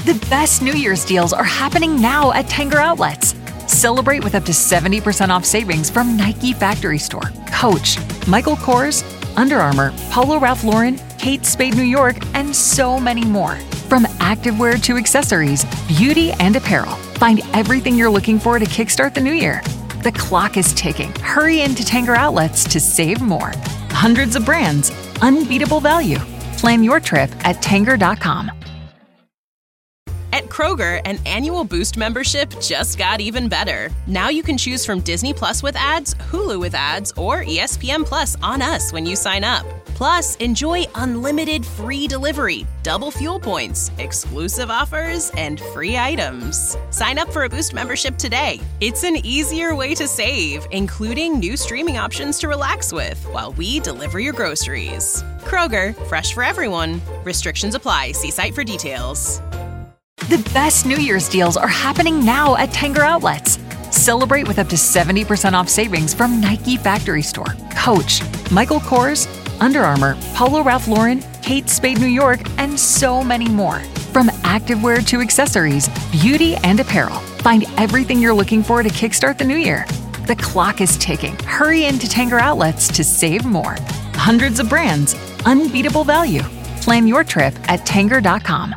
The best New Year's deals are happening now at Tanger Outlets. Celebrate with up to 70% off savings from Nike Factory Store, Coach, Michael Kors, Under Armour, Polo Ralph Lauren, Kate Spade New York, and so many more. From activewear to accessories, beauty and apparel, find everything you're looking for to kickstart the new year. The clock is ticking. Hurry into Tanger Outlets to save more. Hundreds of brands, unbeatable value. Plan your trip at Tanger.com. At Kroger, an annual Boost membership just got even better. Now you can choose from Disney Plus with ads, Hulu with ads, or ESPN Plus on us when you sign up. Plus, enjoy unlimited free delivery, double fuel points, exclusive offers, and free items. Sign up for a Boost membership today. It's an easier way to save, including new streaming options to relax with while we deliver your groceries. Kroger, fresh for everyone. Restrictions apply. See site for details. The best New Year's deals are happening now at Tanger Outlets. Celebrate with up to 70% off savings from Nike Factory Store, Coach, Michael Kors, Under Armour, Polo Ralph Lauren, Kate Spade New York, and so many more. From activewear to accessories, beauty and apparel, find everything you're looking for to kickstart the new year. The clock is ticking. Hurry into Tanger Outlets to save more. Hundreds of brands, unbeatable value. Plan your trip at Tanger.com.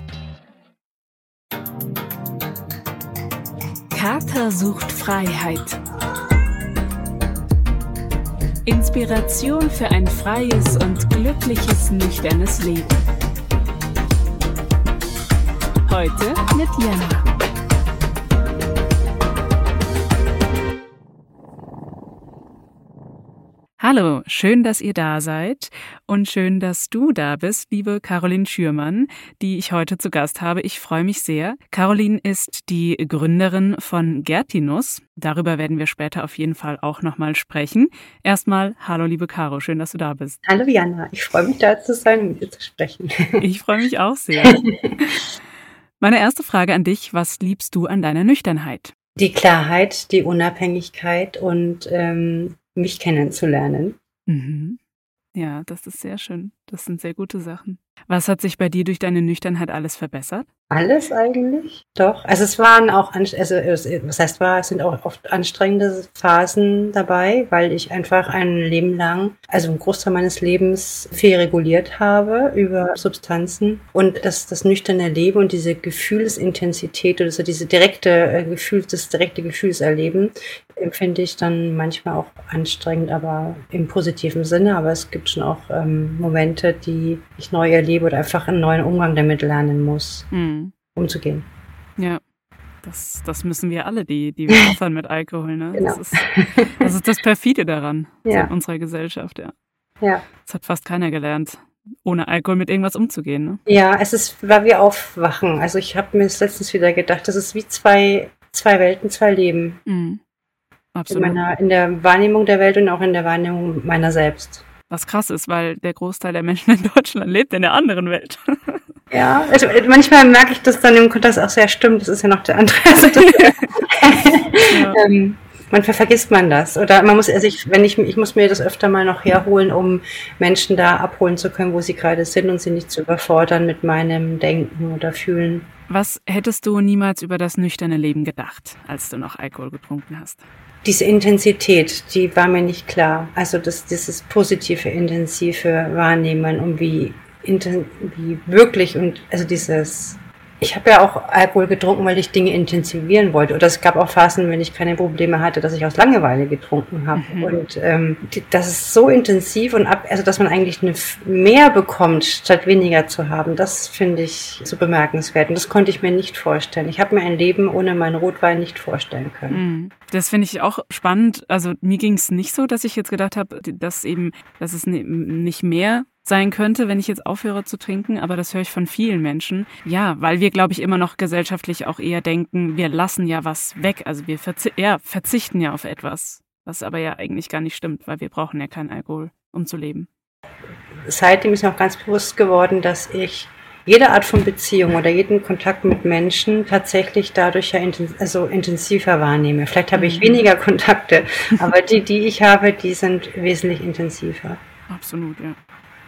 Kater sucht Freiheit. Inspiration für ein freies und glückliches, nüchternes Leben. Heute mit Jana. Hallo, schön, dass ihr da seid und schön, dass du da bist, liebe Caroline Schürmann, die ich heute zu Gast habe. Ich freue mich sehr. Caroline ist die Gründerin von Gertinus. Darüber werden wir später auf jeden Fall auch nochmal sprechen. Erstmal, hallo liebe Caro, schön, dass du da bist. Hallo Jana, ich freue mich da zu sein und mit dir zu sprechen. Ich freue mich auch sehr. Meine erste Frage an dich, was liebst du an deiner Nüchternheit? Die Klarheit, die Unabhängigkeit und mich kennenzulernen. Mhm. Ja, das ist sehr schön. Das sind sehr gute Sachen. Was hat sich bei dir durch deine Nüchternheit alles verbessert? Alles eigentlich, doch. Also es waren auch, es sind auch oft anstrengende Phasen dabei, weil ich einfach ein Leben lang, also einen Großteil meines Lebens viel reguliert habe über Substanzen und das nüchterne Leben und diese Gefühlsintensität oder so das direkte Gefühlserleben empfinde ich dann manchmal auch anstrengend, aber im positiven Sinne. Aber es gibt schon auch Momente, die ich neu erlebe oder einfach einen neuen Umgang damit lernen muss, umzugehen. Ja, das müssen wir alle, die wir aufhören mit Alkohol. Ne? Genau. Das ist das Perfide daran, ja. In unserer Gesellschaft. Ja. Ja. Das hat fast keiner gelernt, ohne Alkohol mit irgendwas umzugehen. Ne? Ja, war wie Aufwachen. Also ich habe mir letztens wieder gedacht, das ist wie zwei Welten, zwei Leben. Mhm. Absolut. In der Wahrnehmung der Welt und auch in der Wahrnehmung meiner selbst. Was krass ist, weil der Großteil der Menschen in Deutschland lebt in der anderen Welt. Ja, also manchmal merke ich, dass dann im Kontrast auch sehr stimmt. Das ist ja noch der andere. Also Ja. Manchmal vergisst man das. Oder man muss, ich muss mir das öfter mal noch herholen, um Menschen da abholen zu können, wo sie gerade sind und sie nicht zu überfordern mit meinem Denken oder Fühlen. Was hättest du niemals über das nüchterne Leben gedacht, als du noch Alkohol getrunken hast? Diese Intensität, die war mir nicht klar. Also dieses positive, intensive Wahrnehmen und wie wirklich und also ich habe ja auch Alkohol getrunken, weil ich Dinge intensivieren wollte. Oder es gab auch Phasen, wenn ich keine Probleme hatte, dass ich aus Langeweile getrunken habe. Mhm. Und das ist so intensiv und also dass man eigentlich mehr bekommt, statt weniger zu haben, das finde ich so bemerkenswert. Und das konnte ich mir nicht vorstellen. Ich habe mir ein Leben ohne meinen Rotwein nicht vorstellen können. Mhm. Das finde ich auch spannend. Also mir ging es nicht so, dass ich jetzt gedacht habe, dass es nicht mehr sein könnte, wenn ich jetzt aufhöre zu trinken, aber das höre ich von vielen Menschen. Ja, weil wir, glaube ich, immer noch gesellschaftlich auch eher denken, wir lassen ja was weg, also wir verzichten ja auf etwas, was aber ja eigentlich gar nicht stimmt, weil wir brauchen ja keinen Alkohol, um zu leben. Seitdem ist mir auch ganz bewusst geworden, dass ich jede Art von Beziehung oder jeden Kontakt mit Menschen tatsächlich dadurch ja intensiver wahrnehme. Vielleicht habe ich weniger Kontakte, aber die ich habe, die sind wesentlich intensiver. Absolut, ja.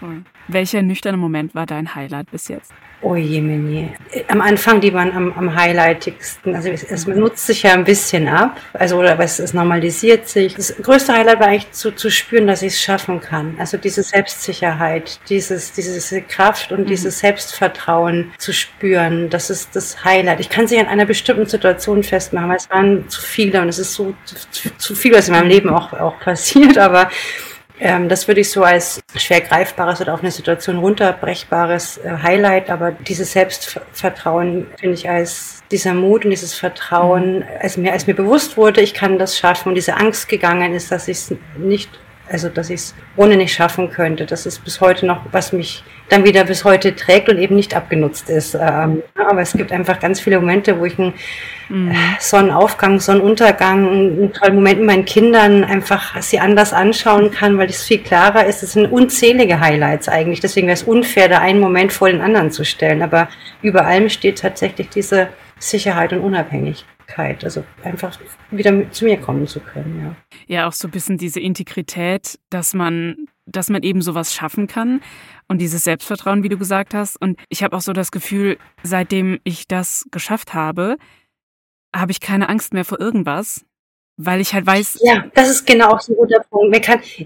Toll. Welcher nüchterne Moment war dein Highlight bis jetzt? Oh Jemini. Am Anfang, die waren am highlightigsten. Also es nutzt sich ja ein bisschen ab. Also, oder es normalisiert sich. Das größte Highlight war eigentlich zu spüren, dass ich es schaffen kann. Also diese Selbstsicherheit, diese Kraft und dieses Selbstvertrauen zu spüren. Das ist das Highlight. Ich kann sich an einer bestimmten Situation festmachen, weil es waren zu viele und es ist so zu viel, was in meinem Leben auch passiert, aber das würde ich so als schwer greifbares oder auf eine Situation runterbrechbares Highlight, aber dieses Selbstvertrauen finde ich als dieser Mut und dieses Vertrauen, als mir bewusst wurde, ich kann das schaffen und diese Angst gegangen ist, dass ich es ohne nicht schaffen könnte. Das ist bis heute noch, was mich dann wieder bis heute trägt und eben nicht abgenutzt ist. Aber es gibt einfach ganz viele Momente, wo ich einen Sonnenaufgang, Sonnenuntergang, einen tollen Moment mit meinen Kindern einfach sie anders anschauen kann, weil es viel klarer ist. Es sind unzählige Highlights eigentlich. Deswegen wäre es unfair, da einen Moment vor den anderen zu stellen. Aber über allem steht tatsächlich diese Sicherheit und Unabhängigkeit. Also einfach wieder zu mir kommen zu können, ja. Ja, auch so ein bisschen diese Integrität, dass man eben sowas schaffen kann und dieses Selbstvertrauen, wie du gesagt hast. Und ich habe auch so das Gefühl, seitdem ich das geschafft habe ich keine Angst mehr vor irgendwas, weil ich halt weiß... Ja, das ist genau auch so ein guter Punkt.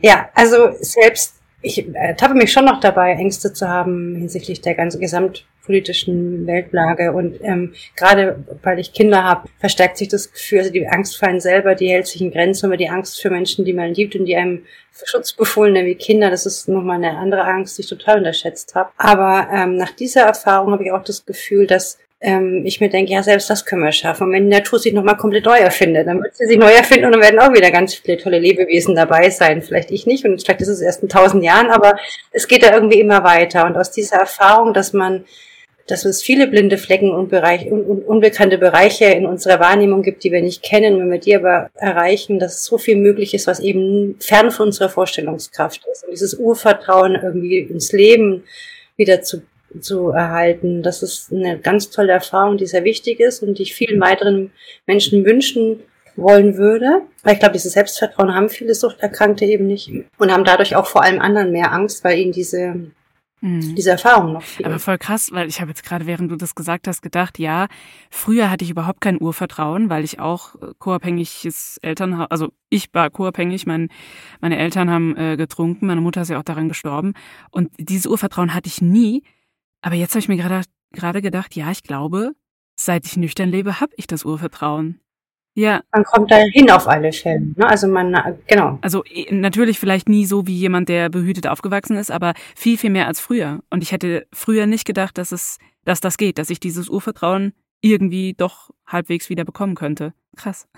Ich ertappe mich schon noch dabei, Ängste zu haben hinsichtlich der ganzen gesamtpolitischen Weltlage und gerade weil ich Kinder habe, verstärkt sich das Gefühl, also die Angst vor einem selber, die hält sich in Grenzen, aber die Angst für Menschen, die man liebt und die einem Schutz befohlen, wie Kinder, das ist nochmal eine andere Angst, die ich total unterschätzt habe. Aber nach dieser Erfahrung habe ich auch das Gefühl, dass ich mir denke, ja, selbst das können wir schaffen. Und wenn die Natur sich nochmal komplett neu erfindet, dann wird sie sich neu erfinden und dann werden auch wieder ganz viele tolle Lebewesen dabei sein. Vielleicht ich nicht und vielleicht ist es erst in 1000 Jahren, aber es geht da irgendwie immer weiter. Und aus dieser Erfahrung, dass es viele blinde Flecken und unbekannte Bereiche in unserer Wahrnehmung gibt, die wir nicht kennen, und wenn wir die aber erreichen, dass so viel möglich ist, was eben fern von unserer Vorstellungskraft ist. Und dieses Urvertrauen irgendwie ins Leben wieder zu erhalten. Das ist eine ganz tolle Erfahrung, die sehr wichtig ist und die ich vielen weiteren Menschen wünschen wollen würde. Weil ich glaube, dieses Selbstvertrauen haben viele Suchterkrankte eben nicht und haben dadurch auch vor allem anderen mehr Angst, weil ihnen diese Erfahrung noch fehlt. Aber voll krass, weil ich habe jetzt gerade, während du das gesagt hast, gedacht, ja, früher hatte ich überhaupt kein Urvertrauen, weil ich auch co-abhängiges Elternhaus, also ich war co-abhängig, meine Eltern haben getrunken, meine Mutter ist ja auch daran gestorben und dieses Urvertrauen hatte ich nie. Aber jetzt habe ich mir gerade gedacht, ja, ich glaube, seit ich nüchtern lebe, habe ich das Urvertrauen. Ja. Man kommt da hin auf alle Fälle, ne? Also genau. Also natürlich vielleicht nie so wie jemand, der behütet aufgewachsen ist, aber viel, viel mehr als früher. Und ich hätte früher nicht gedacht, dass das geht, dass ich dieses Urvertrauen irgendwie doch halbwegs wieder bekommen könnte. Krass.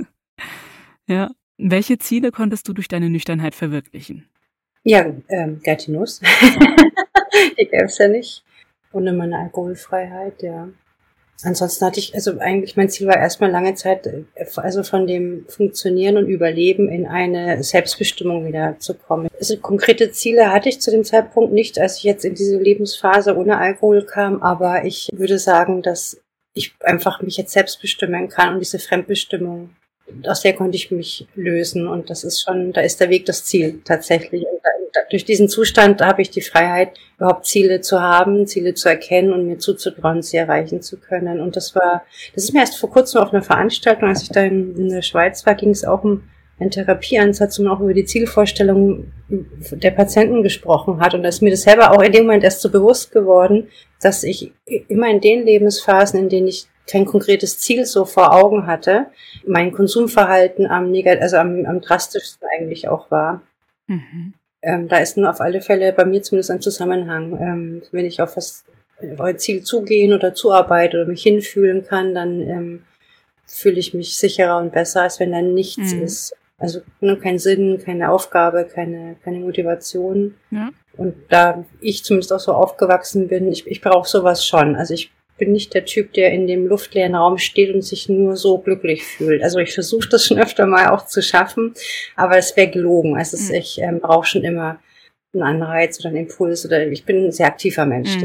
Ja. Welche Ziele konntest du durch deine Nüchternheit verwirklichen? Ja, Gertinus. Die gäb's ja nicht. Ohne meine Alkoholfreiheit, ja. Ansonsten hatte ich, also eigentlich mein Ziel war erstmal lange Zeit, also von dem Funktionieren und Überleben in eine Selbstbestimmung wieder zu kommen. Also konkrete Ziele hatte ich zu dem Zeitpunkt nicht, als ich jetzt in diese Lebensphase ohne Alkohol kam, aber ich würde sagen, dass ich einfach mich jetzt selbst bestimmen kann und diese Fremdbestimmung, aus der konnte ich mich lösen und das ist schon, da ist der Weg das Ziel tatsächlich. Und durch diesen Zustand habe ich die Freiheit, überhaupt Ziele zu haben, Ziele zu erkennen und mir zuzutrauen, sie erreichen zu können. Und das ist mir erst vor kurzem auf einer Veranstaltung, als ich da in der Schweiz war, ging es auch um einen Therapieansatz und auch über die Zielvorstellung der Patienten gesprochen hat. Und da ist mir das selber auch in dem Moment erst so bewusst geworden, dass ich immer in den Lebensphasen, in denen ich kein konkretes Ziel so vor Augen hatte, mein Konsumverhalten am drastischsten eigentlich auch war. Mhm. Da ist nur auf alle Fälle bei mir zumindest ein Zusammenhang. Wenn ich auf ein Ziel zugehen oder zuarbeite oder mich hinfühlen kann, dann fühle ich mich sicherer und besser, als wenn da nichts ist. Also nur kein Sinn, keine Aufgabe, keine Motivation. Ja. Und da ich zumindest auch so aufgewachsen bin, ich brauche sowas schon. Also ich bin nicht der Typ, der in dem luftleeren Raum steht und sich nur so glücklich fühlt. Also ich versuche das schon öfter mal auch zu schaffen, aber es wäre gelogen. Also ich brauche schon immer einen Anreiz oder einen Impuls oder ich bin ein sehr aktiver Mensch.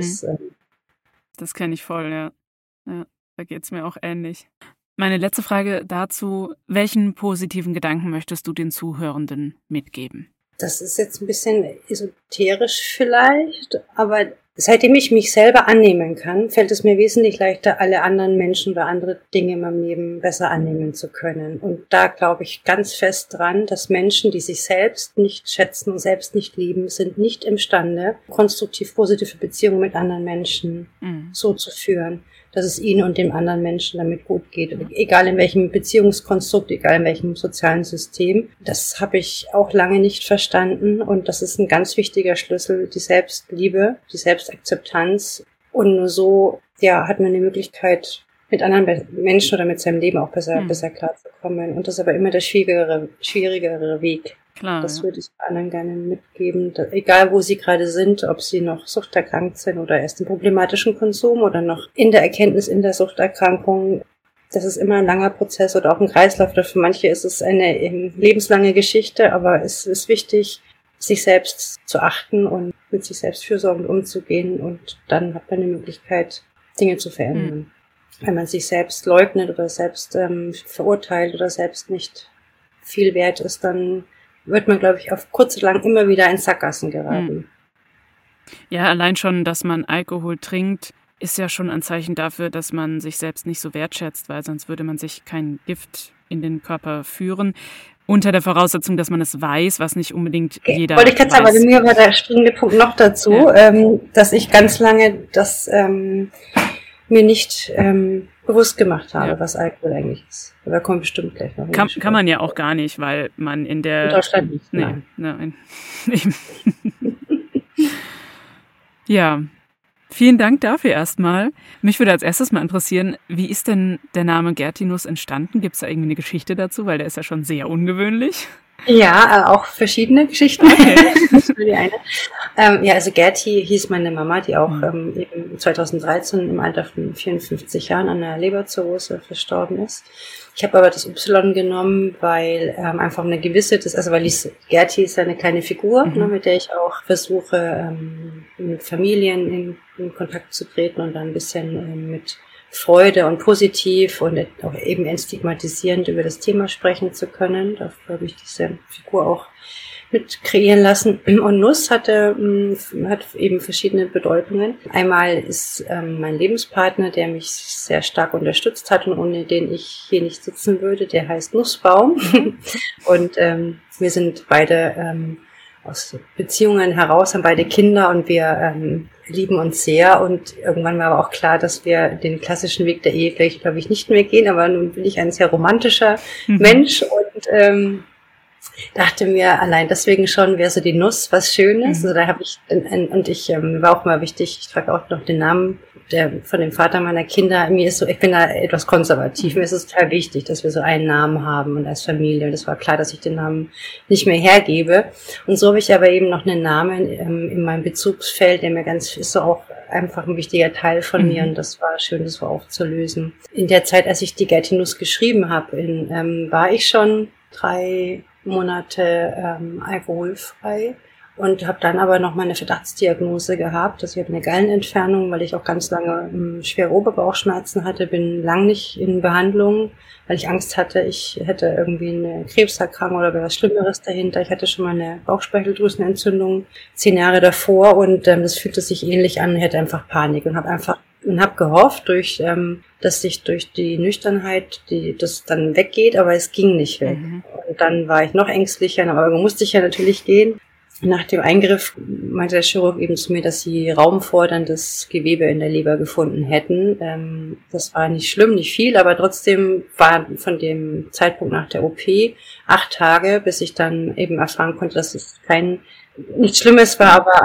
Das kenne ich voll, ja. Da geht's mir auch ähnlich. Meine letzte Frage dazu, welchen positiven Gedanken möchtest du den Zuhörenden mitgeben? Das ist jetzt ein bisschen esoterisch vielleicht, aber seitdem ich mich selber annehmen kann, fällt es mir wesentlich leichter, alle anderen Menschen oder andere Dinge in meinem Leben besser annehmen zu können. Und da glaube ich ganz fest dran, dass Menschen, die sich selbst nicht schätzen und selbst nicht lieben, sind nicht imstande, konstruktiv positive Beziehungen mit anderen Menschen so zu führen, dass es ihnen und dem anderen Menschen damit gut geht. Egal in welchem Beziehungskonstrukt, egal in welchem sozialen System. Das habe ich auch lange nicht verstanden und das ist ein ganz wichtiger Schlüssel, die Selbstliebe, die Selbstakzeptanz. Und nur so, hat man die Möglichkeit, mit anderen Menschen oder mit seinem Leben auch besser klarzukommen. Und das ist aber immer der schwierigere Weg. Klar, das würde ich anderen gerne mitgeben. Egal, wo sie gerade sind, ob sie noch suchterkrankt sind oder erst im problematischen Konsum oder noch in der Erkenntnis in der Suchterkrankung. Das ist immer ein langer Prozess oder auch ein Kreislauf. Oder für manche ist es eine lebenslange Geschichte, aber es ist wichtig, sich selbst zu achten und mit sich selbst fürsorgend umzugehen. Und dann hat man die Möglichkeit, Dinge zu verändern. Wenn man sich selbst leugnet oder selbst verurteilt oder selbst nicht viel wert ist, dann wird man, glaube ich, auf kurz oder lang immer wieder in Sackgassen geraten. Ja, allein schon, dass man Alkohol trinkt, ist ja schon ein Zeichen dafür, dass man sich selbst nicht so wertschätzt, weil sonst würde man sich kein Gift in den Körper führen. Unter der Voraussetzung, dass man es weiß, was nicht unbedingt jeder weiß. Wollte ich gerade sagen, aber mir war der springende Punkt noch dazu, dass ich ganz lange das mir nicht bewusst gemacht habe, was Alkohol eigentlich ist. Da kommen bestimmt gleich noch. Kann man ja auch gar nicht, weil man in Deutschland nicht. Nein. Ja, vielen Dank dafür erstmal. Mich würde als erstes mal interessieren, wie ist denn der Name Gerti-Nuss entstanden? Gibt es da irgendwie eine Geschichte dazu? Weil der ist ja schon sehr ungewöhnlich. Ja, auch verschiedene Geschichten. Okay. Das war die eine. Also Gerti hieß meine Mama, die auch eben 2013 im Alter von 54 Jahren an einer Leberzirrhose verstorben ist. Ich habe aber das Y genommen, weil einfach eine gewisse, Gerti ist ja eine kleine Figur, mit der ich auch versuche, mit Familien in Kontakt zu treten und dann ein bisschen mit Freude und positiv und auch eben entstigmatisierend über das Thema sprechen zu können. Dafür habe ich diese Figur auch mit kreieren lassen. Und Nuss hat eben verschiedene Bedeutungen. Einmal ist mein Lebenspartner, der mich sehr stark unterstützt hat und ohne den ich hier nicht sitzen würde, der heißt Nussbaum. Und wir sind beide aus Beziehungen heraus, haben beide Kinder und wir lieben uns sehr. Und irgendwann war aber auch klar, dass wir den klassischen Weg der Ehe vielleicht, glaube ich, nicht mehr gehen. Aber nun bin ich ein sehr romantischer Mensch und dachte mir, allein deswegen schon wäre so die Nuss was Schönes. Also da habe ich, war auch mal wichtig, ich trage auch noch den Namen von dem Vater meiner Kinder. Ich bin da etwas konservativ. Mir ist es total wichtig, dass wir so einen Namen haben und als Familie. Und es war klar, dass ich den Namen nicht mehr hergebe. Und so habe ich aber eben noch einen Namen in meinem Bezugsfeld, der mir ist so auch einfach ein wichtiger Teil von mir. Und das war schön, das so aufzulösen. In der Zeit, als ich die Gerti-Nuss geschrieben habe, war ich schon 3 Monate alkoholfrei und habe dann aber noch mal eine Verdachtsdiagnose gehabt. Also ich habe eine Gallenentfernung, weil ich auch ganz lange schwere Oberbauchschmerzen hatte, bin lang nicht in Behandlung, weil ich Angst hatte, ich hätte irgendwie eine Krebserkrankung oder was Schlimmeres dahinter. Ich hatte schon mal eine Bauchspeicheldrüsenentzündung 10 Jahre davor und das fühlte sich ähnlich an, hätte einfach Panik und habe gehofft, dass sich durch die Nüchternheit das dann weggeht, aber es ging nicht weg. Und dann war ich noch ängstlicher, aber musste ich ja natürlich gehen. Nach dem Eingriff meinte der Chirurg eben zu mir, dass sie raumforderndes Gewebe in der Leber gefunden hätten. Das war nicht schlimm, nicht viel, aber trotzdem war von dem Zeitpunkt nach der OP 8 Tage, bis ich dann eben erfahren konnte, dass es nichts Schlimmes war, aber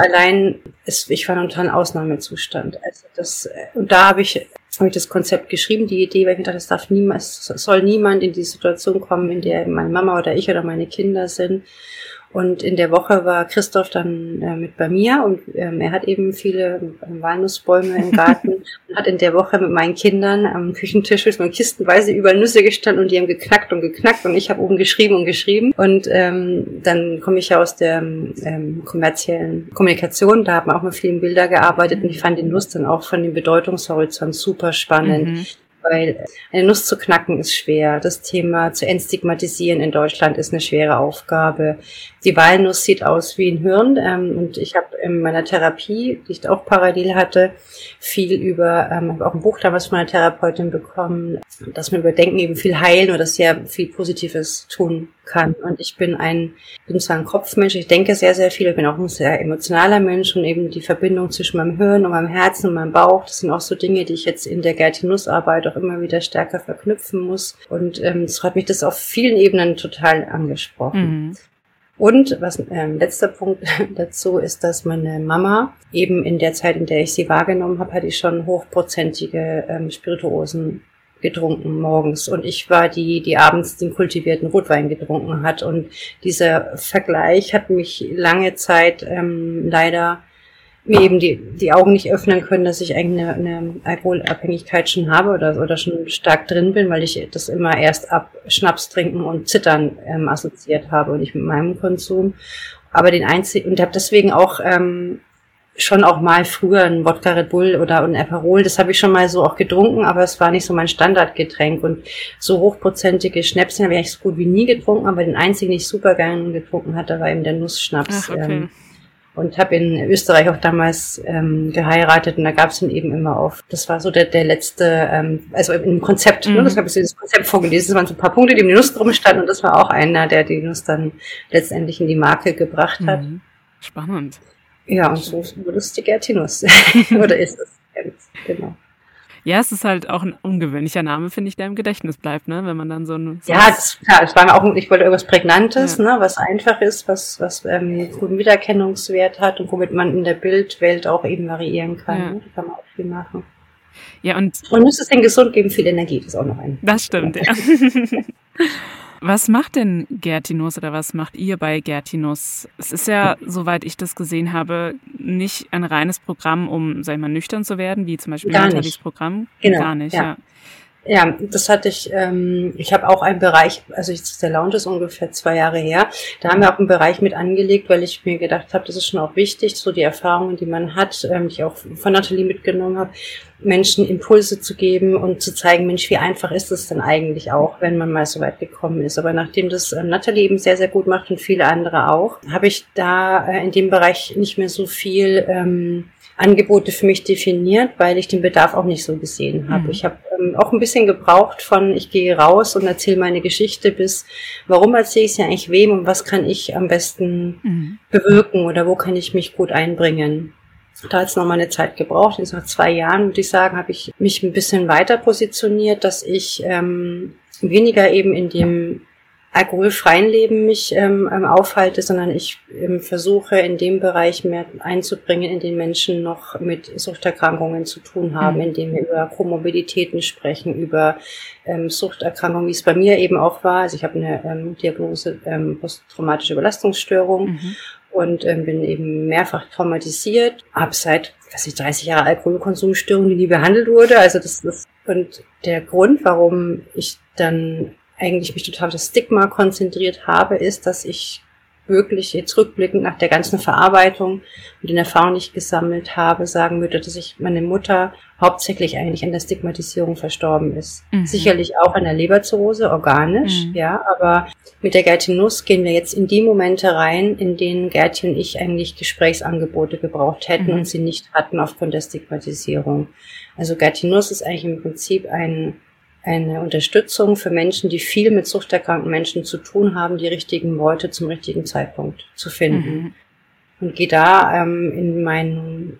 ich war in einem totalen Ausnahmezustand. Und da habe ich das Konzept geschrieben, die Idee, weil ich mir dachte, es soll niemand in die Situation kommen, in der meine Mama oder ich oder meine Kinder sind. Und in der Woche war Christoph dann mit bei mir und er hat eben viele Walnussbäume im Garten und hat in der Woche mit meinen Kindern am Küchentisch ist man kistenweise überall Nüsse gestanden und die haben geknackt und ich habe oben geschrieben und dann komme ich ja aus der kommerziellen Kommunikation, da hat man auch mit vielen Bildern gearbeitet und ich fand die Nuss dann auch von dem Bedeutungshorizont super spannend. weil eine Nuss zu knacken ist schwer. Das Thema zu entstigmatisieren in Deutschland ist eine schwere Aufgabe. Die Walnuss sieht aus wie ein Hirn und ich habe in meiner Therapie, die ich auch parallel hatte, viel über, habe auch ein Buch damals von einer Therapeutin bekommen, dass man über Denken eben viel heilen oder sehr viel Positives tun kann. Und ich bin zwar ein Kopfmensch, ich denke sehr, sehr viel, ich bin auch ein sehr emotionaler Mensch und eben die Verbindung zwischen meinem Hirn und meinem Herzen und meinem Bauch, das sind auch so Dinge, die ich jetzt in der Gerti-Nuss-Arbeit auch immer wieder stärker verknüpfen muss. Und es hat mich das auf vielen Ebenen total angesprochen. Mhm. Und was letzter Punkt dazu ist, dass meine Mama eben in der Zeit, in der ich sie wahrgenommen habe, hatte ich schon hochprozentige Spirituosen getrunken morgens. Und ich war die abends den kultivierten Rotwein getrunken hat. Und dieser Vergleich hat mich lange Zeit leider mir eben die Augen nicht öffnen können, dass ich eigentlich eine Alkoholabhängigkeit schon habe oder schon stark drin bin, weil ich das immer erst ab Schnaps trinken und Zittern assoziiert habe und nicht mit meinem Konsum. Aber und habe deswegen auch schon auch mal früher ein Wodka Red Bull oder ein Aperol, das habe ich schon mal so auch getrunken, aber es war nicht so mein Standardgetränk und so hochprozentige Schnäpschen habe ich eigentlich so gut wie nie getrunken, aber den einzigen, den ich super gerne getrunken hatte, war eben der Nussschnaps. Ach, okay. Und habe in Österreich auch damals geheiratet und da gab es dann eben immer das war so der letzte, also im Konzept, ne, das habe ich so das Konzept vorgelesen, das waren so ein paar Punkte, die um die Nuss drum standen und das war auch einer, der die Nuss dann letztendlich in die Marke gebracht hat. Spannend. Ja, und so wurde es die Gerti-Nuss. Oder ist es jetzt, genau. Ja, es ist halt auch ein ungewöhnlicher Name, finde ich, der im Gedächtnis bleibt, ne, wenn man dann so ein... Ja, es war auch, ich wollte irgendwas Prägnantes, ja, ne, was einfach ist, was guten Wiedererkennungswert hat und womit man in der Bildwelt auch eben variieren kann. Ja. Ne? Da kann man auch viel machen. Ja, und muss es denn gesund geben, viel Energie, das ist auch noch ein. Das stimmt, ja. Was macht denn Gerti-Nuss oder was macht ihr bei Gerti-Nuss? Es ist ja, soweit ich das gesehen habe, nicht ein reines Programm, um, sag ich mal, nüchtern zu werden, wie zum Beispiel Nathalies Programm. Genau, gar nicht, ja. Ja, das hatte ich habe auch einen Bereich, also der Lounge ist ungefähr 2 Jahre her, da haben wir auch einen Bereich mit angelegt, weil ich mir gedacht habe, das ist schon auch wichtig, so die Erfahrungen, die man hat, die ich auch von Nathalie mitgenommen habe, Menschen Impulse zu geben und zu zeigen, Mensch, wie einfach ist es denn eigentlich auch, wenn man mal so weit gekommen ist. Aber nachdem das Nathalie eben sehr, sehr gut macht und viele andere auch, habe ich da in dem Bereich nicht mehr so viel Angebote für mich definiert, weil ich den Bedarf auch nicht so gesehen habe. Ich habe auch ein bisschen gebraucht von, ich gehe raus und erzähle meine Geschichte bis, warum erzähle ich es ja eigentlich wem und was kann ich am besten bewirken oder wo kann ich mich gut einbringen. Da hat es noch mal eine Zeit gebraucht. Jetzt nach 2 Jahren, würde ich sagen, habe ich mich ein bisschen weiter positioniert, dass ich weniger eben in dem alkoholfreien Leben mich aufhalte, sondern ich versuche in dem Bereich mehr einzubringen, in den Menschen noch mit Suchterkrankungen zu tun haben, indem wir über Komorbiditäten sprechen, über Suchterkrankungen, wie es bei mir eben auch war. Also ich habe eine Diagnose posttraumatische Überlastungsstörung und bin eben mehrfach traumatisiert, habe seit 30 Jahre Alkoholkonsumstörung, die nie behandelt wurde. Also und der Grund, warum ich dann eigentlich mich total auf das Stigma konzentriert habe, ist, dass ich wirklich jetzt rückblickend nach der ganzen Verarbeitung und den Erfahrungen, die ich gesammelt habe, sagen würde, dass meine Mutter hauptsächlich eigentlich an der Stigmatisierung verstorben ist. Sicherlich auch an der Leberzirrhose, organisch, ja, aber mit der Gerti-Nuss gehen wir jetzt in die Momente rein, in denen Gerti und ich eigentlich Gesprächsangebote gebraucht hätten und sie nicht hatten aufgrund der Stigmatisierung. Also Gerti-Nuss ist eigentlich im Prinzip eine Unterstützung für Menschen, die viel mit suchterkrankten Menschen zu tun haben, die richtigen Worte zum richtigen Zeitpunkt zu finden. Und gehe da in meinen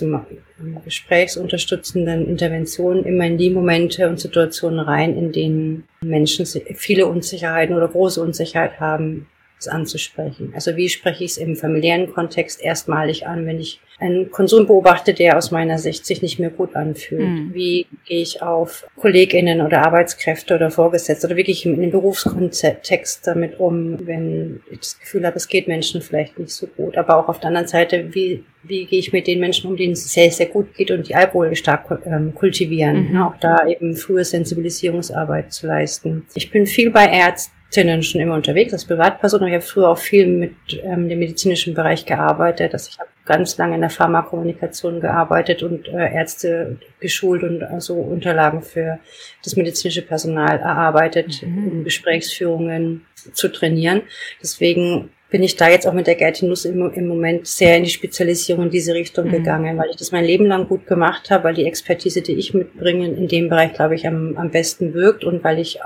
gesprächsunterstützenden Interventionen immer in die Momente und Situationen rein, in denen Menschen viele Unsicherheiten oder große Unsicherheit haben, es anzusprechen. Also wie spreche ich es im familiären Kontext erstmalig an, wenn ich einen Konsum beobachte, der aus meiner Sicht sich nicht mehr gut anfühlt? Wie gehe ich auf KollegInnen oder Arbeitskräfte oder Vorgesetzte oder wirklich in den Berufskontext damit um, wenn ich das Gefühl habe, es geht Menschen vielleicht nicht so gut. Aber auch auf der anderen Seite, wie gehe ich mit den Menschen um, denen es sehr, sehr gut geht und die Alkohol stark kultivieren? Auch da eben frühe Sensibilisierungsarbeit zu leisten. Ich bin viel bei Ärzten schon immer unterwegs als Privatperson. Ich habe früher auch viel mit dem medizinischen Bereich gearbeitet. Ich habe ganz lange in der Pharmakommunikation gearbeitet und Ärzte geschult und also Unterlagen für das medizinische Personal erarbeitet, um Gesprächsführungen zu trainieren. Deswegen bin ich da jetzt auch mit der Gerti Nuss im Moment sehr in die Spezialisierung in diese Richtung gegangen, weil ich das mein Leben lang gut gemacht habe, weil die Expertise, die ich mitbringe, in dem Bereich, glaube ich, am besten wirkt und weil ich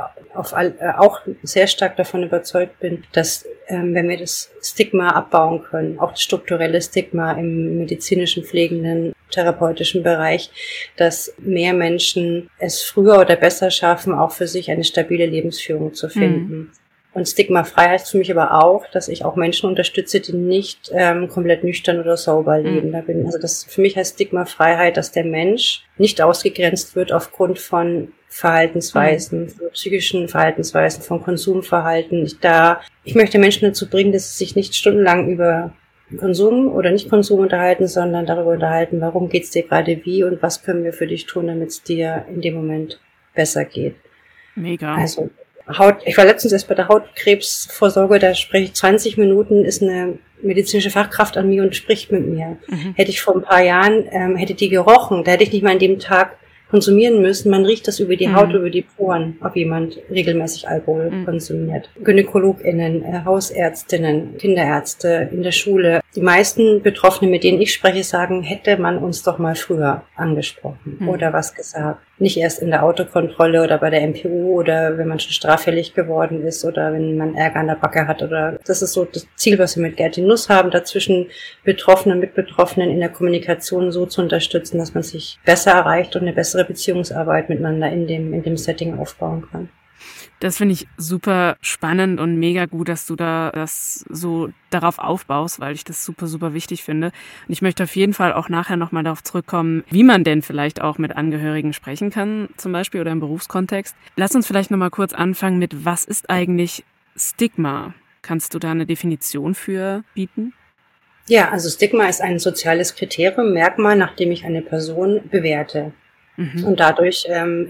auch sehr stark davon überzeugt bin, dass wenn wir das Stigma abbauen können, auch das strukturelle Stigma im medizinischen, pflegenden, therapeutischen Bereich, dass mehr Menschen es früher oder besser schaffen, auch für sich eine stabile Lebensführung zu finden. Und Stigmafrei heißt für mich aber auch, dass ich auch Menschen unterstütze, die nicht komplett nüchtern oder sober leben. Für mich heißt Stigmafreiheit, dass der Mensch nicht ausgegrenzt wird aufgrund von Verhaltensweisen, von psychischen Verhaltensweisen, von Konsumverhalten. Ich möchte Menschen dazu bringen, dass sie sich nicht stundenlang über Konsum oder Nicht-Konsum unterhalten, sondern darüber unterhalten, warum geht's dir gerade wie und was können wir für dich tun, damit es dir in dem Moment besser geht. Mega. Also ich war letztens erst bei der Hautkrebsvorsorge, da spreche ich 20 Minuten, ist eine medizinische Fachkraft an mir und spricht mit mir. Hätte ich vor ein paar Jahren, hätte die gerochen, da hätte ich nicht mal an dem Tag konsumieren müssen. Man riecht das über die Haut, über die Poren, ob jemand regelmäßig Alkohol konsumiert. GynäkologInnen, Hausärztinnen, Kinderärzte in der Schule. Die meisten Betroffenen, mit denen ich spreche, sagen, hätte man uns doch mal früher angesprochen oder was gesagt. Nicht erst in der Autokontrolle oder bei der MPU oder wenn man schon straffällig geworden ist oder wenn man Ärger an der Backe hat oder das ist so das Ziel, was wir mit Gerti Nuss haben, dazwischen Betroffenen, Mitbetroffenen in der Kommunikation so zu unterstützen, dass man sich besser erreicht und eine bessere Beziehungsarbeit miteinander in dem Setting aufbauen kann. Das finde ich super spannend und mega gut, dass du da das so darauf aufbaust, weil ich das super, super wichtig finde. Und ich möchte auf jeden Fall auch nachher nochmal darauf zurückkommen, wie man denn vielleicht auch mit Angehörigen sprechen kann, zum Beispiel oder im Berufskontext. Lass uns vielleicht nochmal kurz anfangen mit, was ist eigentlich Stigma? Kannst du da eine Definition für bieten? Ja, also Stigma ist ein soziales Kriterium, Merkmal, nach dem ich eine Person bewerte. Und dadurch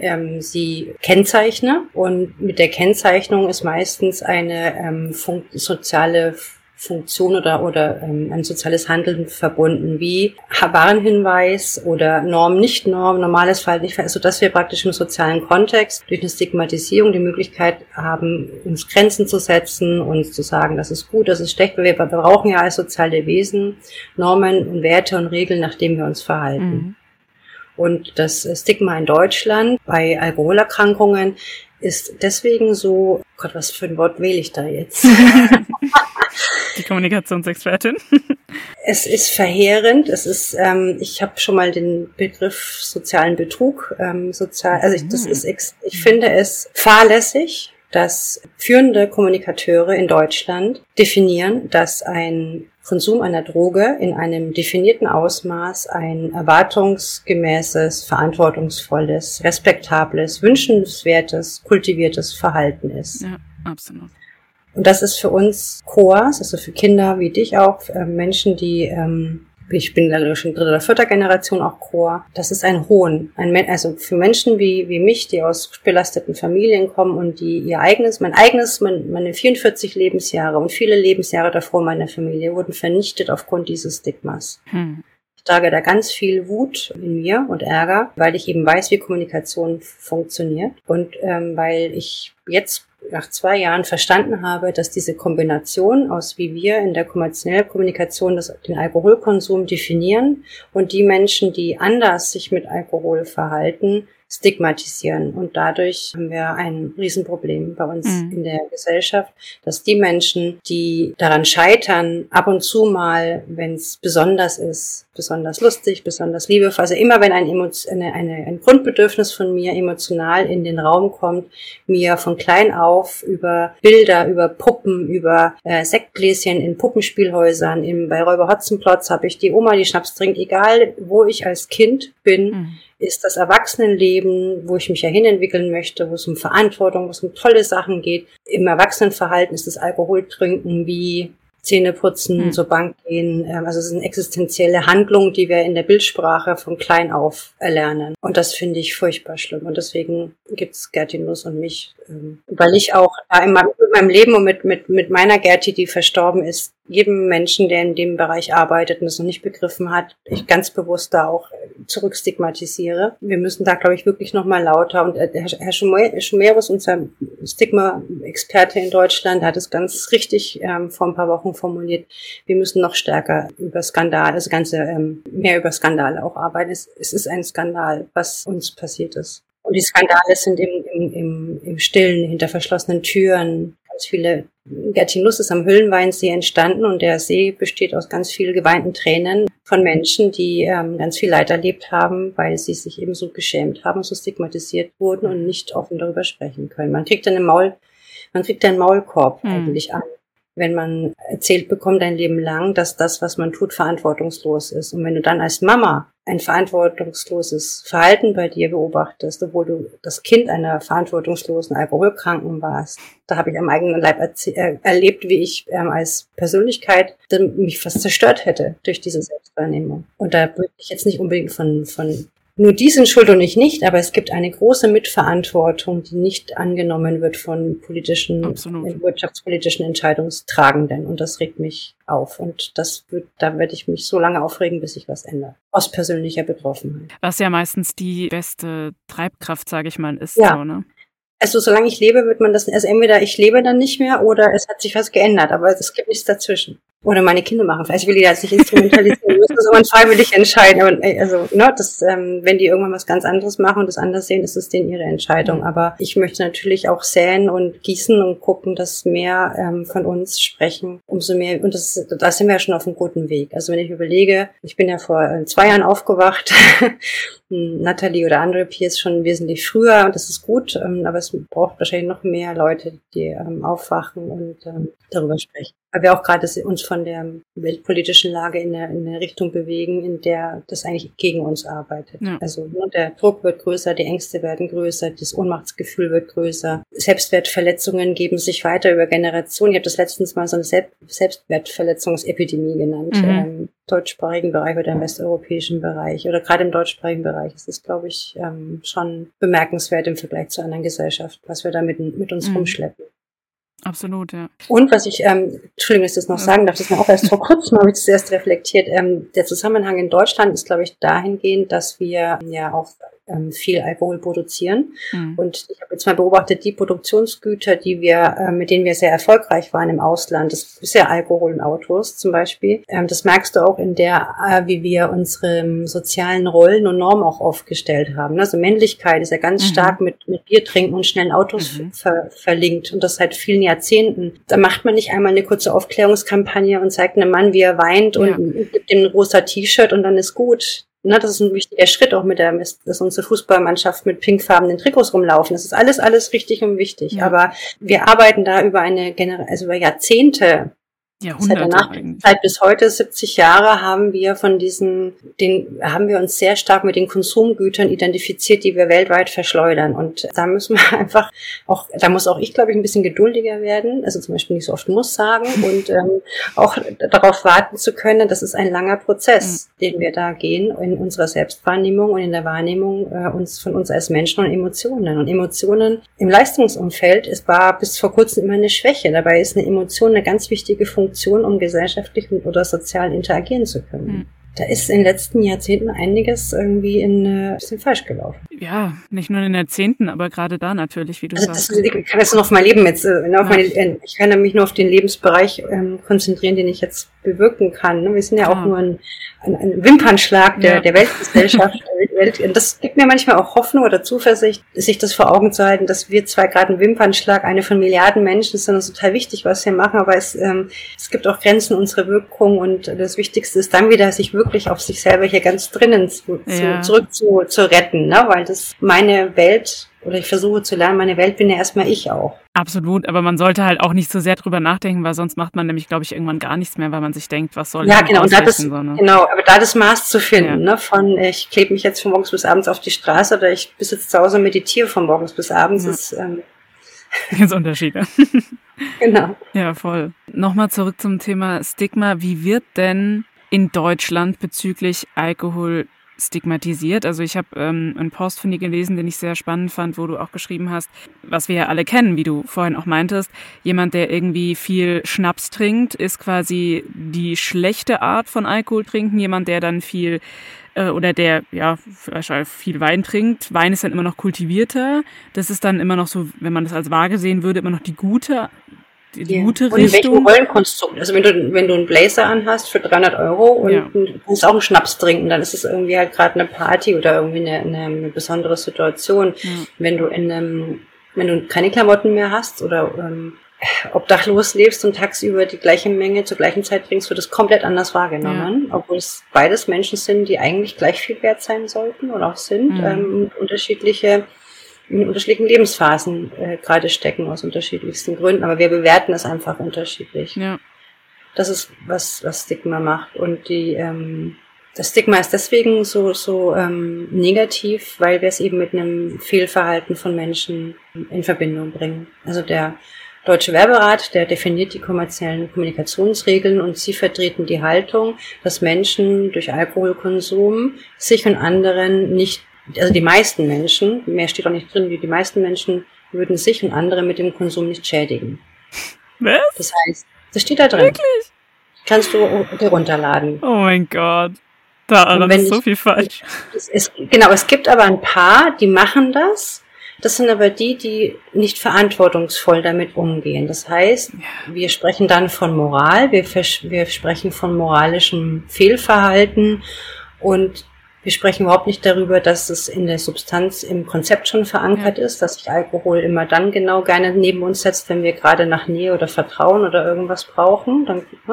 sie kennzeichne. Und mit der Kennzeichnung ist meistens eine soziale Funktion oder ein soziales Handeln verbunden, wie Warnhinweis oder Norm, Nicht-Norm, normales Verhalten, nicht Verhalten, sodass wir praktisch im sozialen Kontext durch eine Stigmatisierung die Möglichkeit haben, uns Grenzen zu setzen, uns zu sagen, das ist gut, das ist schlecht, weil wir brauchen ja als soziale Wesen Normen und Werte und Regeln, nach denen wir uns verhalten. Und das Stigma in Deutschland bei Alkoholerkrankungen ist deswegen so, Gott, was für ein Wort wähle ich da jetzt? Die Kommunikationsexpertin. Es ist verheerend. Ich habe schon mal den Begriff sozialen Betrug, ich finde es fahrlässig, dass führende Kommunikateure in Deutschland definieren, dass ein Konsum einer Droge in einem definierten Ausmaß ein erwartungsgemäßes, verantwortungsvolles, respektables, wünschenswertes, kultiviertes Verhalten ist. Ja, absolut. Und das ist für uns Coas, also für Kinder wie dich auch, Menschen, die ich bin dann schon 3. oder 4. Generation auch Chor. Das ist ein Hohn. Also für Menschen wie mich, die aus belasteten Familien kommen und die meine 44 Lebensjahre und viele Lebensjahre davor meiner Familie wurden vernichtet aufgrund dieses Stigmas. Ich trage da ganz viel Wut in mir und Ärger, weil ich eben weiß, wie Kommunikation funktioniert und weil ich jetzt nach 2 Jahren verstanden habe, dass diese Kombination aus, wie wir in der kommerziellen Kommunikation den Alkoholkonsum definieren und die Menschen, die anders sich mit Alkohol verhalten, stigmatisieren. Und dadurch haben wir ein Riesenproblem bei uns in der Gesellschaft, dass die Menschen, die daran scheitern, ab und zu mal, wenn es besonders ist, besonders lustig, besonders liebevoll, also immer wenn ein Grundbedürfnis von mir emotional in den Raum kommt, mir von klein auf über Bilder, über Puppen, über Sektgläschen in Puppenspielhäusern, bei Räuber Hotzenplotz habe ich die Oma, die Schnaps trinkt, egal wo ich als Kind bin, ist das Erwachsenenleben, wo ich mich ja hinentwickeln möchte, wo es um Verantwortung, wo es um tolle Sachen geht. Im Erwachsenenverhalten ist das Alkoholtrinken wie Zähne putzen, zur Bank gehen. Also es sind existenzielle Handlungen, die wir in der Bildsprache von klein auf erlernen. Und das finde ich furchtbar schlimm. Und deswegen gibt's Gerti Nuss und mich. Weil ich auch in meinem Leben und mit meiner Gerti, die verstorben ist, jedem Menschen, der in dem Bereich arbeitet und es noch nicht begriffen hat, ich ganz bewusst da auch zurückstigmatisiere. Wir müssen da, glaube ich, wirklich nochmal lauter. Und Herr Schumerus, unser Stigma-Experte in Deutschland, hat es ganz richtig vor ein paar Wochen formuliert. Wir müssen noch stärker über Skandale, mehr über Skandale auch arbeiten. Es ist ein Skandal, was uns passiert ist. Und die Skandale sind im Stillen, hinter verschlossenen Türen. Ganz viele, Gerti Nuss ist am Hüllenweinsee entstanden und der See besteht aus ganz vielen geweinten Tränen von Menschen, die ganz viel Leid erlebt haben, weil sie sich eben so geschämt haben, so stigmatisiert wurden und nicht offen darüber sprechen können. Man kriegt einen Maulkorb eigentlich an, wenn man erzählt bekommt ein Leben lang, dass das, was man tut, verantwortungslos ist. Und wenn du dann als Mama ein verantwortungsloses Verhalten bei dir beobachtest, obwohl du das Kind einer verantwortungslosen Alkoholkranken warst, da habe ich am eigenen Leib erlebt, wie ich als Persönlichkeit mich fast zerstört hätte durch diese Selbstwahrnehmung. Und da würde ich jetzt nicht unbedingt von nur die sind schuld und ich nicht, aber es gibt eine große Mitverantwortung, die nicht angenommen wird von wirtschaftspolitischen Entscheidungstragenden. Und das regt mich auf. Und da werde ich mich so lange aufregen, bis sich was ändert. Aus persönlicher Betroffenheit. Was ja meistens die beste Treibkraft, sage ich mal, ist. Ja. So, ne? Also solange ich lebe, wird man das, also entweder ich lebe dann nicht mehr oder es hat sich was geändert, aber es gibt nichts dazwischen. Oder meine Kinder machen. Vielleicht will ich das nicht instrumentalisieren. Wir müssen das immer freiwillig entscheiden. Aber, wenn die irgendwann was ganz anderes machen und das anders sehen, ist es denen ihre Entscheidung. Aber ich möchte natürlich auch säen und gießen und gucken, dass mehr von uns sprechen. Umso mehr, und da sind wir ja schon auf einem guten Weg. Also wenn ich überlege, ich bin ja vor 2 Jahren aufgewacht, Nathalie oder andere Peers schon wesentlich früher und das ist gut, aber es braucht wahrscheinlich noch mehr Leute, die aufwachen und darüber sprechen. Weil wir auch gerade uns von der weltpolitischen Lage in eine Richtung bewegen, in der das eigentlich gegen uns arbeitet. Ja. Also der Druck wird größer, die Ängste werden größer, das Ohnmachtsgefühl wird größer. Selbstwertverletzungen geben sich weiter über Generationen. Ich habe das letztens mal so eine Selbstwertverletzungsepidemie genannt. Im deutschsprachigen Bereich oder im westeuropäischen Bereich oder gerade im deutschsprachigen Bereich. Das ist, glaube ich, schon bemerkenswert im Vergleich zu anderen Gesellschaften, was wir da mit uns rumschleppen. Absolut, ja. Und was ich, Entschuldigung, dass ich das noch sagen darf, das ist mir auch erst vor kurzem, habe ich das erst reflektiert. Der Zusammenhang in Deutschland ist, glaube ich, dahingehend, dass wir ja auch viel Alkohol produzieren. Und ich habe jetzt mal beobachtet, die Produktionsgüter, mit denen wir sehr erfolgreich waren im Ausland, das ist ja Alkohol und Autos zum Beispiel. Das merkst du auch in wie wir unsere sozialen Rollen und Normen auch aufgestellt haben. Also Männlichkeit ist ja ganz stark mit Bier trinken und schnellen Autos verlinkt und das seit vielen Jahrzehnten. Da macht man nicht einmal eine kurze Aufklärungskampagne und zeigt einem Mann, wie er weint und gibt ihm ein rosa T-Shirt und dann ist gut. Das ist ein wichtiger Schritt auch dass unsere Fußballmannschaft mit pinkfarbenen Trikots rumlaufen. Das ist alles richtig und wichtig. Ja. Aber wir arbeiten da über über Jahrzehnte. Seit der Nachkriegszeit bis heute, 70 Jahre, haben wir haben wir uns sehr stark mit den Konsumgütern identifiziert, die wir weltweit verschleudern. Und da müssen wir einfach da muss auch ich, glaube ich, ein bisschen geduldiger werden. Also zum Beispiel nicht so oft muss sagen und auch darauf warten zu können. Das ist ein langer Prozess, den wir da gehen in unserer Selbstwahrnehmung und in der Wahrnehmung von uns als Menschen und Emotionen. Und Emotionen im Leistungsumfeld, es war bis vor kurzem immer eine Schwäche. Dabei ist eine Emotion eine ganz wichtige Funktion, um gesellschaftlich oder sozial interagieren zu können. Da ist in den letzten Jahrzehnten einiges irgendwie ein bisschen falsch gelaufen. Ja, nicht nur in den Jahrzehnten, aber gerade da natürlich, wie du sagst. Ich kann jetzt nur auf mein Leben ich kann mich nur auf den Lebensbereich konzentrieren, den ich jetzt bewirken kann. Wir sind ja auch nur ein Wimpernschlag der Weltgesellschaft. Und das gibt mir manchmal auch Hoffnung oder Zuversicht, sich das vor Augen zu halten, dass wir zwar gerade ein Wimpernschlag, eine von Milliarden Menschen, ist dann total wichtig, was wir machen, aber es gibt auch Grenzen unserer Wirkung und das Wichtigste ist dann wieder, sich wirklich auf sich selber hier ganz drinnen zurück zu retten, ne? Weil das meine Welt, oder ich versuche zu lernen, meine Welt bin ja erstmal ich auch. Absolut, aber man sollte halt auch nicht so sehr drüber nachdenken, weil sonst macht man nämlich, glaube ich, irgendwann gar nichts mehr, weil man sich denkt, was soll ich genau, und aber da das Maß zu finden, von ich klebe mich jetzt von morgens bis abends auf die Straße oder ich bis jetzt zu Hause meditiere von morgens bis abends, ist Jetzt Unterschiede. Genau. Ja, voll. Nochmal zurück zum Thema Stigma. Wie wird denn in Deutschland bezüglich Alkohol stigmatisiert? Also ich habe einen Post von dir gelesen, den ich sehr spannend fand, wo du auch geschrieben hast, was wir ja alle kennen, wie du vorhin auch meintest, jemand, der irgendwie viel Schnaps trinkt, ist quasi die schlechte Art von Alkohol trinken. Jemand, der dann viel oder der ja viel Wein trinkt. Wein ist dann immer noch kultivierter. Das ist dann immer noch so, wenn man das als Waage sehen würde, immer noch die gute gute Richtung. Und in welchem Rollenkonstrukt? Also wenn du einen Blazer anhast für 300 € und du kannst auch einen Schnaps trinken, dann ist es irgendwie halt gerade eine Party oder irgendwie eine besondere Situation. Ja. Wenn du keine Klamotten mehr hast oder obdachlos lebst und tagsüber die gleiche Menge zur gleichen Zeit trinkst, wird es komplett anders wahrgenommen, obwohl es beides Menschen sind, die eigentlich gleich viel wert sein sollten oder auch sind, in unterschiedlichen Lebensphasen gerade stecken aus unterschiedlichsten Gründen, aber wir bewerten es einfach unterschiedlich. Ja. Das ist was Stigma macht und das Stigma ist deswegen so negativ, weil wir es eben mit einem Fehlverhalten von Menschen in Verbindung bringen. Also der Deutsche Werberat, der definiert die kommerziellen Kommunikationsregeln und sie vertreten die Haltung, dass Menschen durch Alkoholkonsum sich und anderen nicht, also die meisten Menschen, mehr steht auch nicht drin, wie die meisten Menschen würden sich und andere mit dem Konsum nicht schädigen. Was? Das heißt, das steht da drin. Wirklich? Kannst du dir runterladen. Oh mein Gott. Daran ist so viel falsch. Es gibt aber ein paar, die machen das. Das sind aber die nicht verantwortungsvoll damit umgehen. Das heißt, wir sprechen dann von Moral, wir sprechen von moralischem Fehlverhalten und wir sprechen überhaupt nicht darüber, dass es in der Substanz im Konzept schon verankert ist, dass sich Alkohol immer dann genau gerne neben uns setzt, wenn wir gerade nach Nähe oder Vertrauen oder irgendwas brauchen.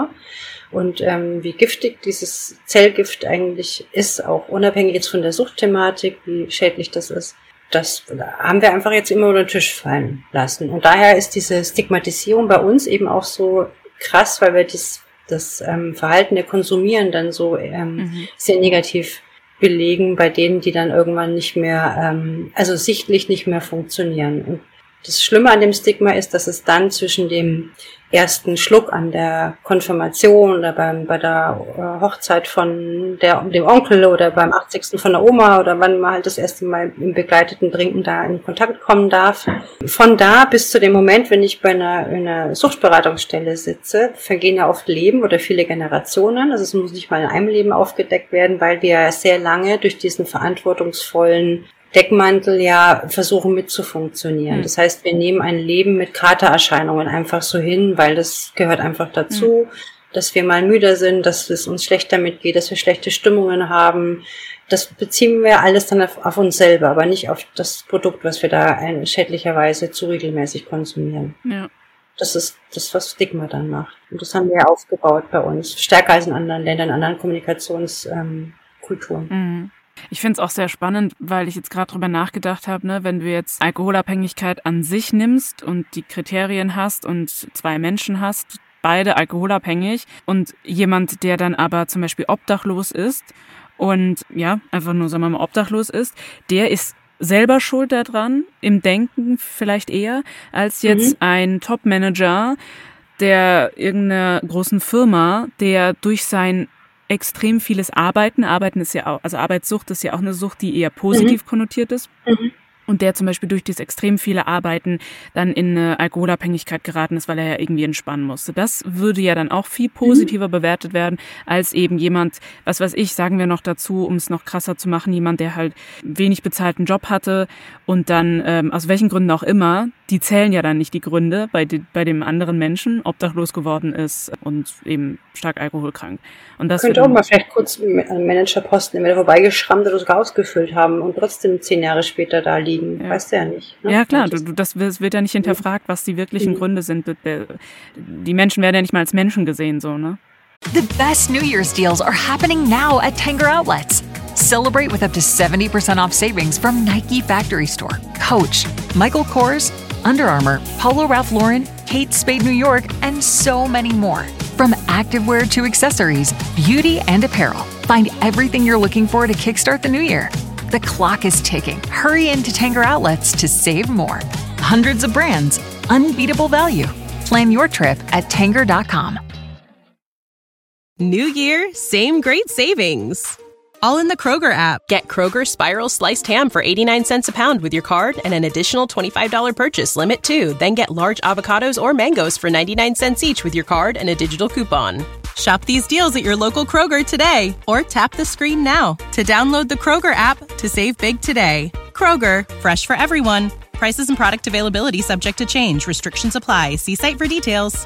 Und wie giftig dieses Zellgift eigentlich ist, auch unabhängig jetzt von der Suchtthematik, wie schädlich das ist. Das haben wir einfach jetzt immer unter den Tisch fallen lassen. Und daher ist diese Stigmatisierung bei uns eben auch so krass, weil wir das Verhalten der Konsumierenden so sehr negativ belegen bei denen, die dann irgendwann nicht mehr, also sichtlich nicht mehr funktionieren. Und das Schlimme an dem Stigma ist, dass es dann zwischen dem ersten Schluck an der Konfirmation oder bei der Hochzeit von dem Onkel oder beim 80. von der Oma oder wann man halt das erste Mal im begleiteten Trinken da in Kontakt kommen darf. Von da bis zu dem Moment, wenn ich bei einer Suchtberatungsstelle sitze, vergehen ja oft Leben oder viele Generationen. Also es muss nicht mal in einem Leben aufgedeckt werden, weil wir sehr lange durch diesen verantwortungsvollen Deckmantel ja versuchen mitzufunktionieren. Das heißt, wir nehmen ein Leben mit Katererscheinungen einfach so hin, weil das gehört einfach dazu, dass wir mal müder sind, dass es uns schlecht damit geht, dass wir schlechte Stimmungen haben. Das beziehen wir alles dann auf uns selber, aber nicht auf das Produkt, was wir da schädlicherweise zu regelmäßig konsumieren. Ja. Das ist das, was Stigma dann macht. Und das haben wir ja aufgebaut bei uns, stärker als in anderen Ländern, in anderen Kommunikationskulturen. Ich finde es auch sehr spannend, weil ich jetzt gerade drüber nachgedacht habe, ne, wenn du jetzt Alkoholabhängigkeit an sich nimmst und die Kriterien hast und 2 Menschen hast, beide alkoholabhängig und jemand, der dann aber zum Beispiel obdachlos ist und ja, einfach nur, sagen wir mal, obdachlos ist, der ist selber schuld daran, im Denken vielleicht eher, als jetzt ein Top-Manager der irgendeiner großen Firma, der durch sein extrem vieles Arbeiten ist ja auch, also Arbeitssucht ist ja auch eine Sucht, die eher positiv konnotiert ist. Und der zum Beispiel durch dieses extrem viele Arbeiten dann in eine Alkoholabhängigkeit geraten ist, weil er ja irgendwie entspannen musste. Das würde ja dann auch viel positiver bewertet werden, als eben jemand, was weiß ich, sagen wir noch dazu, um es noch krasser zu machen, jemand, der halt wenig bezahlten Job hatte und dann, aus welchen Gründen auch immer, die zählen ja dann nicht die Gründe bei dem anderen Menschen, obdachlos geworden ist und eben stark alkoholkrank. Und das könnte auch mal vielleicht kurz einen Managerposten immer vorbeigeschrammt oder sogar ausgefüllt haben und trotzdem 10 Jahre später da liegen. Ja. Weißt du ja nicht. Ne? Ja, klar, das wird ja nicht hinterfragt, was die wirklichen Gründe sind. Die Menschen werden ja nicht mal als Menschen gesehen, so, ne? The best New Year's deals are happening now at Tanger Outlets. Celebrate with up to 70% off savings from Nike Factory Store, Coach, Michael Kors, Under Armour, Polo Ralph Lauren, Kate Spade New York, and so many more. From activewear to accessories, beauty and apparel, find everything you're looking for to kickstart the new year. The clock is ticking. Hurry into Tanger Outlets to save more. Hundreds of brands, unbeatable value. Plan your trip at Tanger.com. New year, same great savings. All in the Kroger app. Get Kroger Spiral Sliced Ham for 89 cents a pound with your card and an additional $25 purchase limit too. Then get large avocados or mangoes for 99 cents each with your card and a digital coupon. Shop these deals at your local Kroger today or tap the screen now to download the Kroger app to save big today. Kroger, fresh for everyone. Prices and product availability subject to change. Restrictions apply. See site for details.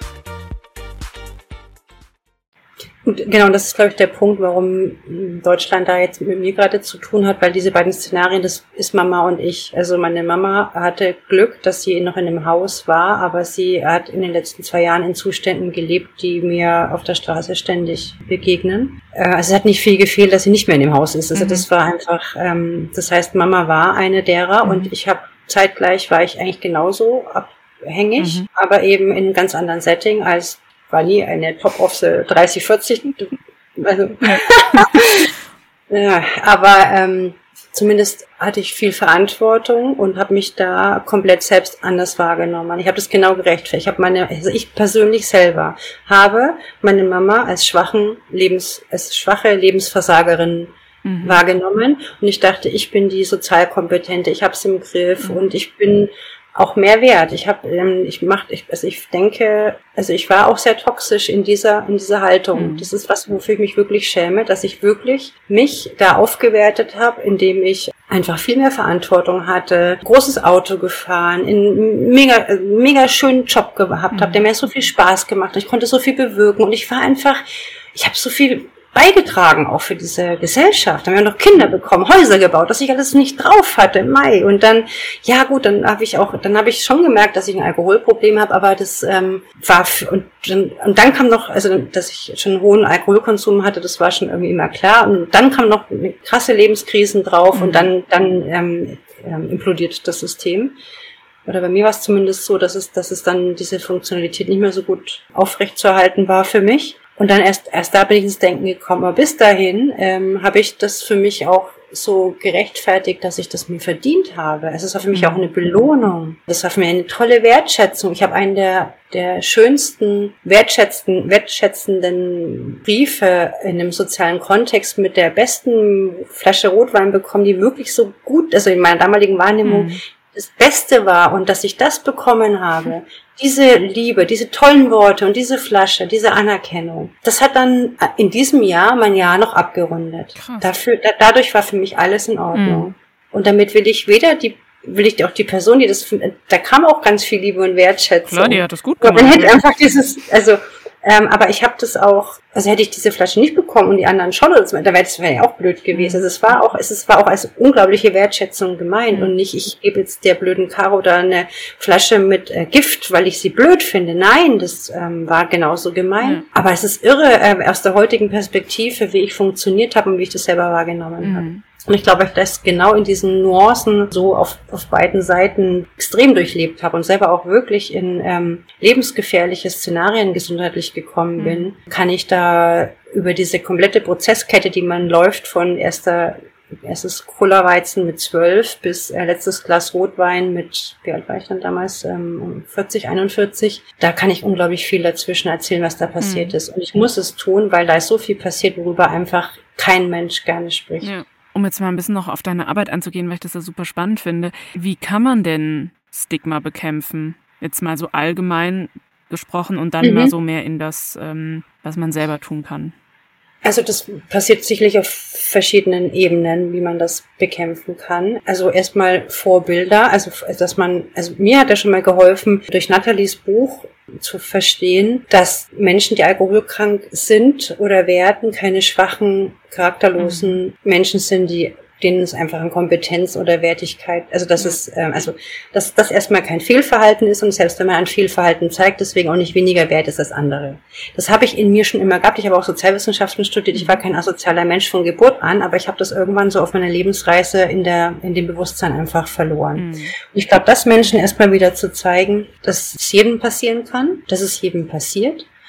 Und genau, das ist, glaube ich, der Punkt, warum Deutschland da jetzt mit mir gerade zu tun hat, weil diese beiden Szenarien, das ist Mama und ich. Also meine Mama hatte Glück, dass sie noch in einem Haus war, aber sie hat in den letzten 2 Jahren in Zuständen gelebt, die mir auf der Straße ständig begegnen. Also es hat nicht viel gefehlt, dass sie nicht mehr in dem Haus ist. Also das war einfach, das heißt, Mama war eine derer und ich habe zeitgleich war ich eigentlich genauso abhängig, aber eben in einem ganz anderen Setting als war nie eine Top of the 30, 40. Also, ja, aber zumindest hatte ich viel Verantwortung und habe mich da komplett selbst anders wahrgenommen. Ich habe das genau gerechtfertigt. Ich persönlich selber habe meine Mama als schwache Lebensversagerin wahrgenommen und ich dachte, ich bin die Sozialkompetente, ich habe es im Griff und ich bin auch mehr wert. Ich war auch sehr toxisch in dieser Haltung. Das ist was, wofür ich mich wirklich schäme, dass ich wirklich mich da aufgewertet habe, indem ich einfach viel mehr Verantwortung hatte, großes Auto gefahren, einen mega schönen Job gehabt habe, der mir so viel Spaß gemacht hat. Ich konnte so viel bewirken und ich habe so viel beigetragen auch für diese Gesellschaft. Dann haben wir noch Kinder bekommen, Häuser gebaut, dass ich alles nicht drauf hatte im Mai. Und dann, ja gut, dann habe ich schon gemerkt, dass ich ein Alkoholproblem habe, aber das und dann kam noch, also dass ich schon einen hohen Alkoholkonsum hatte, das war schon irgendwie immer klar. Und dann kam noch eine krasse Lebenskrisen drauf und dann implodiert das System. Oder bei mir war es zumindest so, dass es dann diese Funktionalität nicht mehr so gut aufrechtzuerhalten war für mich. Und dann erst da bin ich ins Denken gekommen. Aber bis dahin habe ich das für mich auch so gerechtfertigt, dass ich das mir verdient habe. Es war für mich auch eine Belohnung. Das war für mich eine tolle Wertschätzung. Ich habe einen der schönsten, wertschätzenden Briefe in einem sozialen Kontext mit der besten Flasche Rotwein bekommen, die wirklich so gut, also in meiner damaligen Wahrnehmung, das Beste war und dass ich das bekommen habe, diese Liebe, diese tollen Worte und diese Flasche, diese Anerkennung, das hat dann in diesem Jahr mein Jahr noch abgerundet. Dadurch war für mich alles in Ordnung. Und damit will ich auch die Person, da kam auch ganz viel Liebe und Wertschätzung. Klar, die hat das gut gemacht. Man hätte einfach aber ich habe das auch, also hätte ich diese Flasche nicht bekommen und die anderen schon, das wäre ja auch blöd gewesen. Also es war auch als unglaubliche Wertschätzung gemeint und nicht, ich gebe jetzt der blöden Caro da eine Flasche mit Gift, weil ich sie blöd finde. Nein, das war genauso gemeint. Aber es ist irre, aus der heutigen Perspektive, wie ich funktioniert habe und wie ich das selber wahrgenommen habe. Und ich glaube, dass ich genau in diesen Nuancen so auf beiden Seiten extrem durchlebt habe und selber auch wirklich in lebensgefährliche Szenarien gesundheitlich gekommen bin, kann ich da über diese komplette Prozesskette, die man läuft, von erstes Cola-Weizen mit 12 bis letztes Glas Rotwein mit, wie alt war ich dann damals, 40, 41, da kann ich unglaublich viel dazwischen erzählen, was da passiert ist. Und ich muss es tun, weil da ist so viel passiert, worüber einfach kein Mensch gerne spricht. Ja. Um jetzt mal ein bisschen noch auf deine Arbeit anzugehen, weil ich das ja super spannend finde. Wie kann man denn Stigma bekämpfen? Jetzt mal so allgemein gesprochen und dann mal so mehr in das, was man selber tun kann. Also das passiert sicherlich auf verschiedenen Ebenen, wie man das bekämpfen kann. Also erstmal Vorbilder, also mir hat ja schon mal geholfen, durch Nathalies Buch zu verstehen, dass Menschen, die alkoholkrank sind oder werden, keine schwachen, charakterlosen Menschen sind, denen es einfach an Kompetenz oder Wertigkeit, also dass dass das erstmal kein Fehlverhalten ist und selbst wenn man ein Fehlverhalten zeigt, deswegen auch nicht weniger wert ist als andere. Das habe ich in mir schon immer gehabt. Ich habe auch Sozialwissenschaften studiert. Ich war kein asozialer Mensch von Geburt an, aber ich habe das irgendwann so auf meiner Lebensreise in dem Bewusstsein einfach verloren. Und ich glaube, das Menschen erstmal wieder zu zeigen, dass es jedem passieren kann, dass es jedem passiert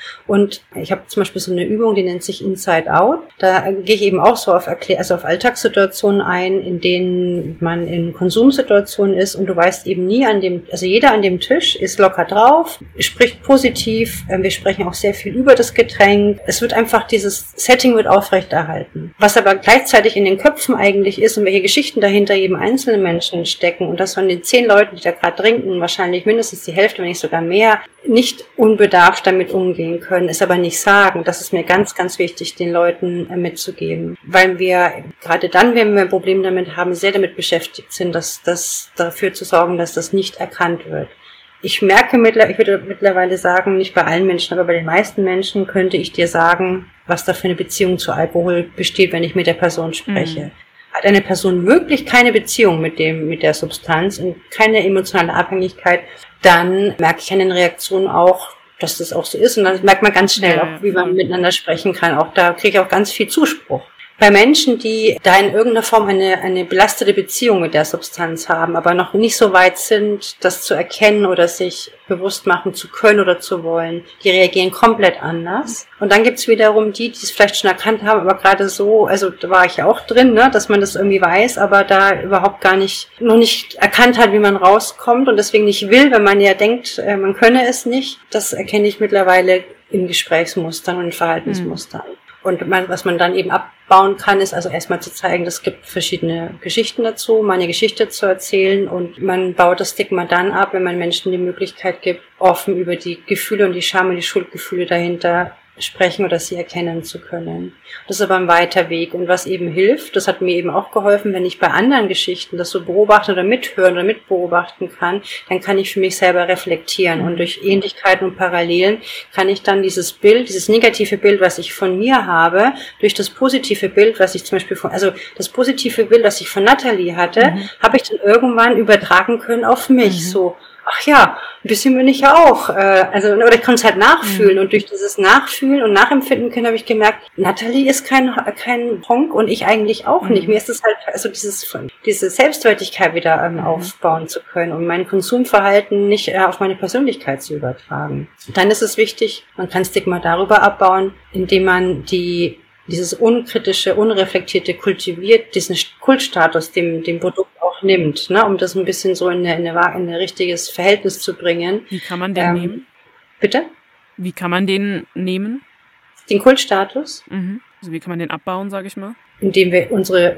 Und ich habe zum Beispiel so eine Übung, die nennt sich Inside Out. Da gehe ich eben auch so auf auf Alltagssituationen ein, in denen man in Konsumsituationen ist und du weißt eben nie jeder an dem Tisch ist locker drauf, spricht positiv, wir sprechen auch sehr viel über das Getränk. Es wird einfach, dieses Setting wird aufrechterhalten. Was aber gleichzeitig in den Köpfen eigentlich ist und welche Geschichten dahinter eben einzelne Menschen stecken und dass von den 10 Leuten, die da gerade trinken, wahrscheinlich mindestens die Hälfte, wenn nicht sogar mehr, nicht unbedarft damit umgehen können, es aber nicht sagen. Das ist mir ganz, ganz wichtig, den Leuten mitzugeben. Weil wir gerade dann, wenn wir ein Problem damit haben, sehr damit beschäftigt sind, dafür zu sorgen, dass das nicht erkannt wird. Ich würde mittlerweile sagen, nicht bei allen Menschen, aber bei den meisten Menschen könnte ich dir sagen, was da für eine Beziehung zu Alkohol besteht, wenn ich mit der Person spreche. Hat eine Person wirklich keine Beziehung mit der Substanz und keine emotionale Abhängigkeit, dann merke ich an den Reaktionen auch, dass das auch so ist. Und dann merkt man ganz schnell auch, wie man miteinander sprechen kann. Auch da kriege ich auch ganz viel Zuspruch. Bei Menschen, die da in irgendeiner Form eine belastete Beziehung mit der Substanz haben, aber noch nicht so weit sind, das zu erkennen oder sich bewusst machen zu können oder zu wollen, die reagieren komplett anders. Und dann gibt's wiederum die es vielleicht schon erkannt haben, aber gerade so, also da war ich ja auch drin, ne, dass man das irgendwie weiß, aber da überhaupt noch nicht erkannt hat, wie man rauskommt und deswegen nicht will, wenn man ja denkt, man könne es nicht. Das erkenne ich mittlerweile in Gesprächsmustern und in Verhaltensmustern. Und was man dann eben abbauen kann, ist also erstmal zu zeigen, es gibt verschiedene Geschichten dazu, meine Geschichte zu erzählen und man baut das Stigma dann ab, wenn man Menschen die Möglichkeit gibt, offen über die Gefühle und die Scham und die Schuldgefühle dahinter sprechen oder sie erkennen zu können. Das ist aber ein weiter Weg. Und was eben hilft, das hat mir eben auch geholfen, wenn ich bei anderen Geschichten das so beobachten oder mithören oder mitbeobachten kann, dann kann ich für mich selber reflektieren. Und durch Ähnlichkeiten und Parallelen kann ich dann dieses negative Bild, was ich von mir habe, durch das positive Bild, was ich zum Beispiel das positive Bild, was ich von Nathalie hatte, habe ich dann irgendwann übertragen können auf mich. So, ach ja, ein bisschen bin ich ja auch. Oder ich konnte es halt nachfühlen. Und durch dieses Nachfühlen und Nachempfinden können habe ich gemerkt, Nathalie ist kein Honk und ich eigentlich auch nicht. Mir ist es halt, also diese Selbstwertigkeit wieder aufbauen zu können und mein Konsumverhalten nicht auf meine Persönlichkeit zu übertragen. Dann ist es wichtig, man kann Stigma darüber abbauen, indem man dieses unkritische, unreflektierte kultiviert, diesen Kultstatus dem Produkt auch nimmt, ne, um das ein bisschen so in ein richtiges Verhältnis zu bringen. Wie kann man den nehmen? Bitte? Wie kann man den nehmen? Den Kultstatus? Also wie kann man den abbauen, sage ich mal? Indem wir unsere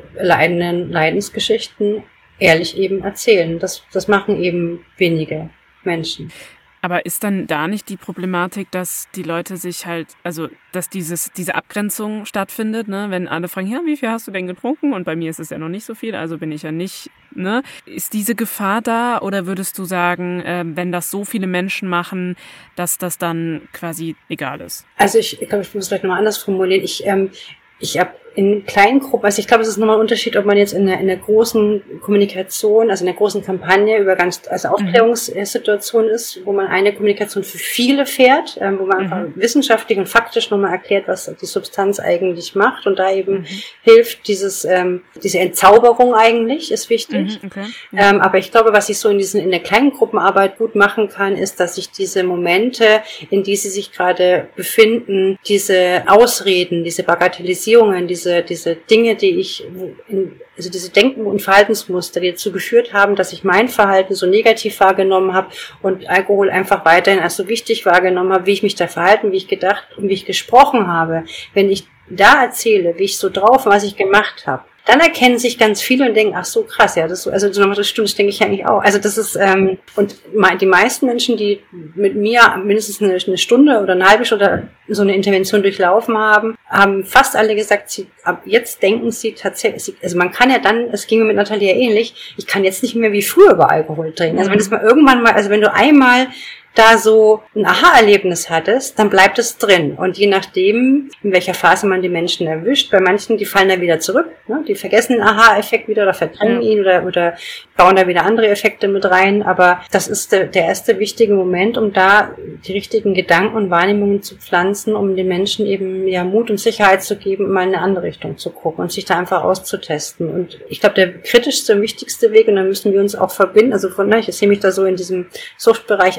Leidensgeschichten ehrlich eben erzählen. Das machen eben wenige Menschen. Aber ist dann da nicht die Problematik, dass die Leute sich halt, also dass diese Abgrenzung stattfindet, ne? Wenn alle fragen, ja, wie viel hast du denn getrunken? Und bei mir ist es ja noch nicht so viel, also bin ich ja nicht, ne? Ist diese Gefahr da oder würdest du sagen, wenn das so viele Menschen machen, dass das dann quasi egal ist? Also ich glaube, ich muss es vielleicht nochmal anders formulieren. Ich habe in kleinen Gruppen, also ich glaube, es ist nochmal ein Unterschied, ob man jetzt in einer großen Kommunikation, also in einer großen Kampagne über Aufklärungssituation ist, wo man eine Kommunikation für viele fährt, wo man einfach wissenschaftlich und faktisch nochmal erklärt, was die Substanz eigentlich macht und da eben hilft, diese Entzauberung eigentlich ist wichtig. Okay. Ja. Aber ich glaube, was ich so in der kleinen Gruppenarbeit gut machen kann, ist, dass ich diese Momente, in die sie sich gerade befinden, diese Ausreden, diese Bagatellisierungen, diese Dinge, diese Denken- und Verhaltensmuster, die dazu geführt haben, dass ich mein Verhalten so negativ wahrgenommen habe und Alkohol einfach weiterhin als so wichtig wahrgenommen habe, wie ich mich da verhalten, wie ich gedacht und wie ich gesprochen habe. Wenn ich da erzähle, wie ich so drauf und was ich gemacht habe, dann erkennen sich ganz viele und denken, ach so krass, ja, das stimmt, das denke ich eigentlich auch. Also das ist, und die meisten Menschen, die mit mir mindestens eine Stunde oder eine halbe Stunde so eine Intervention durchlaufen haben fast alle gesagt, ab jetzt denken sie tatsächlich, also man kann ja dann, es ging mir mit Nathalie ja ähnlich, ich kann jetzt nicht mehr wie früher über Alkohol trinken. Also wenn es mal irgendwann mal, also wenn du einmal da so ein Aha-Erlebnis hattest, dann bleibt es drin. Und je nachdem, in welcher Phase man die Menschen erwischt, bei manchen, die fallen da wieder zurück, ne? Die vergessen den Aha-Effekt wieder oder verdrängen ihn oder bauen da wieder andere Effekte mit rein. Aber das ist der erste wichtige Moment, um da die richtigen Gedanken und Wahrnehmungen zu pflanzen, um den Menschen eben ja Mut und Sicherheit zu geben, mal in eine andere Richtung zu gucken und sich da einfach auszutesten. Und ich glaube, der kritischste und wichtigste Weg, und da müssen wir uns auch verbinden, also ich sehe mich da so in diesem Suchtbereich arbeiten,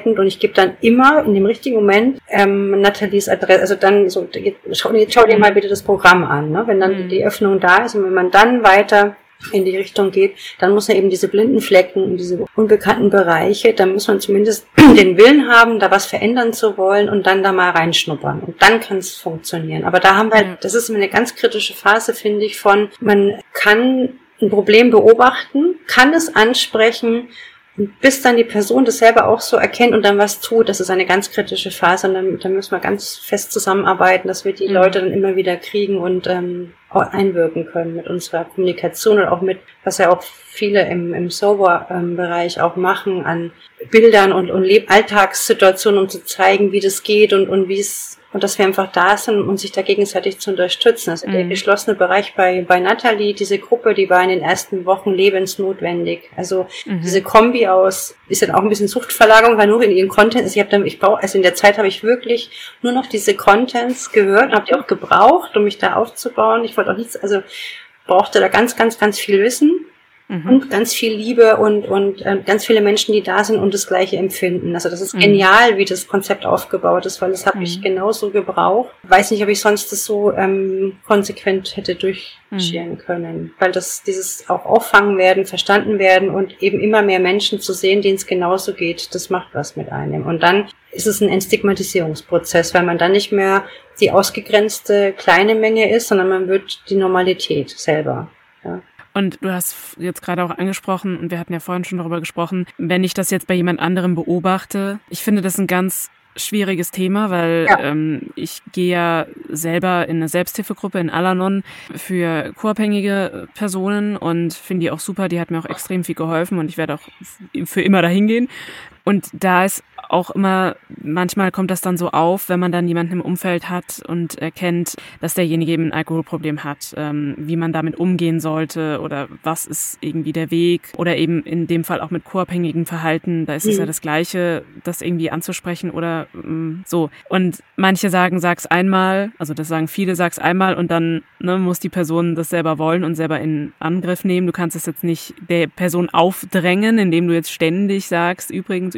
begleitend und ich gebe dann immer in dem richtigen Moment Nathalies Adresse, also dann so, schau dir mal bitte das Programm an, ne? Wenn dann die Öffnung da ist und wenn man dann weiter in die Richtung geht, dann muss man eben diese blinden Flecken und diese unbekannten Bereiche, da muss man zumindest den Willen haben, da was verändern zu wollen und dann da mal reinschnuppern. Und dann kann es funktionieren. Aber da haben wir, das ist eine ganz kritische Phase, finde ich, man kann ein Problem beobachten, kann es ansprechen, bis dann die Person das selber auch so erkennt und dann was tut. Das ist eine ganz kritische Phase und dann müssen wir ganz fest zusammenarbeiten, dass wir die Leute dann immer wieder kriegen und einwirken können mit unserer Kommunikation und auch mit, was ja auch viele im Sober-Bereich auch machen, an Bildern und Alltagssituationen, um zu zeigen, wie das geht und wie es, und dass wir einfach da sind, um sich da gegenseitig zu unterstützen. Also der geschlossene Bereich bei Nathalie, diese Gruppe, die war in den ersten Wochen lebensnotwendig. Also diese Kombi ist dann auch ein bisschen Suchtverlagerung, weil nur in ihren Contents, in der Zeit habe ich wirklich nur noch diese Contents gehört und habe die auch gebraucht, um mich da aufzubauen. Ich wollte auch nichts, also brauchte da ganz, ganz, ganz viel Wissen. Und ganz viel Liebe und ganz viele Menschen, die da sind und das Gleiche empfinden. Also das ist genial, wie das Konzept aufgebaut ist, weil das habe ich genauso gebraucht. Weiß nicht, ob ich sonst das so konsequent hätte durchschieren können, weil dieses auch auffangen werden, verstanden werden und eben immer mehr Menschen zu sehen, denen es genauso geht, das macht was mit einem. Und dann ist es ein Entstigmatisierungsprozess, weil man dann nicht mehr die ausgegrenzte kleine Menge ist, sondern man wird die Normalität selber. Ja. Und du hast jetzt gerade auch angesprochen, und wir hatten ja vorhin schon darüber gesprochen, wenn ich das jetzt bei jemand anderem beobachte, ich finde das ein ganz schwieriges Thema, weil ich gehe ja selber in eine Selbsthilfegruppe in Al-Anon für co-abhängige Personen und finde die auch super, die hat mir auch extrem viel geholfen und ich werde auch für immer dahin gehen. Und da ist auch immer, manchmal kommt das dann so auf, wenn man dann jemanden im Umfeld hat und erkennt, dass derjenige eben ein Alkoholproblem hat, wie man damit umgehen sollte oder was ist irgendwie der Weg oder eben in dem Fall auch mit co-abhängigen Verhalten, da ist es ja das Gleiche, das irgendwie anzusprechen oder so. Und manche sagen, sag's einmal, also das sagen viele, sag's einmal und dann muss die Person das selber wollen und selber in Angriff nehmen. Du kannst es jetzt nicht der Person aufdrängen, indem du jetzt ständig sagst, übrigens.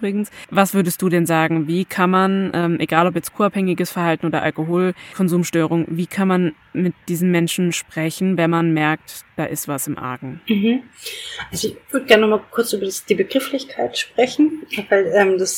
Was würdest du denn sagen, wie kann man, egal ob jetzt co-abhängiges Verhalten oder Alkoholkonsumstörung, wie kann man mit diesen Menschen sprechen, wenn man merkt, da ist was im Argen? Also ich würde gerne noch mal kurz über die Begrifflichkeit sprechen, weil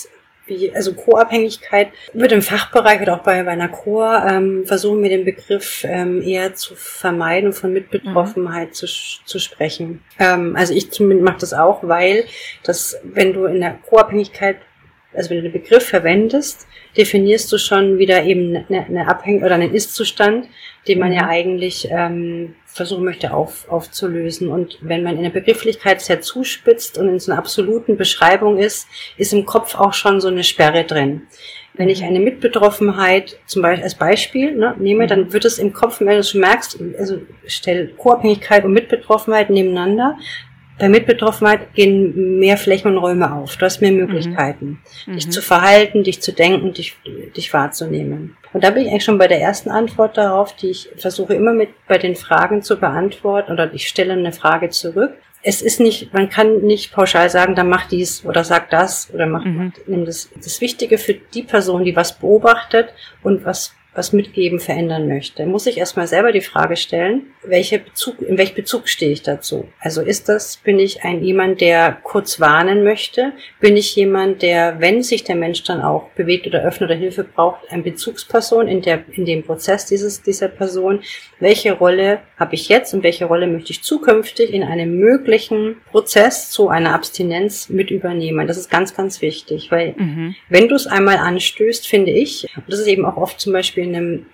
also Co-Abhängigkeit wird im Fachbereich oder auch bei einer Chor versuchen wir den Begriff eher zu vermeiden und von Mitbetroffenheit zu sprechen. Also ich zumindest mache das auch, weil wenn du in der Co-Abhängigkeit, also wenn du den Begriff verwendest, definierst du schon wieder eben eine Abhängigkeit oder einen Ist-Zustand, den man ja eigentlich versuchen möchte aufzulösen. Und wenn man in der Begrifflichkeit sehr zuspitzt und in so einer absoluten Beschreibung ist im Kopf auch schon so eine Sperre drin. Wenn ich eine Mitbetroffenheit zum Beispiel als Beispiel nehme, dann wird es im Kopf, wenn du es schon merkst, also stell Co-Abhängigkeit und Mitbetroffenheit nebeneinander. Bei Mitbetroffenheit gehen mehr Flächen und Räume auf. Du hast mehr Möglichkeiten, dich zu verhalten, dich zu denken, dich wahrzunehmen. Und da bin ich eigentlich schon bei der ersten Antwort darauf, die ich versuche immer bei den Fragen zu beantworten, oder ich stelle eine Frage zurück. Es ist nicht, man kann nicht pauschal sagen, dann mach dies oder sag das oder nimm das. Das Wichtige für die Person, die was beobachtet und was mitgeben, verändern möchte, muss ich erstmal selber die Frage stellen, in welchem Bezug stehe ich dazu? Also bin ich jemand, der kurz warnen möchte? Bin ich jemand, der, wenn sich der Mensch dann auch bewegt oder öffnet oder Hilfe braucht, eine Bezugsperson in dem Prozess dieser Person? Welche Rolle habe ich jetzt und welche Rolle möchte ich zukünftig in einem möglichen Prozess zu einer Abstinenz mit übernehmen? Das ist ganz, ganz wichtig, weil wenn du es einmal anstößt, finde ich, und das ist eben auch oft zum Beispiel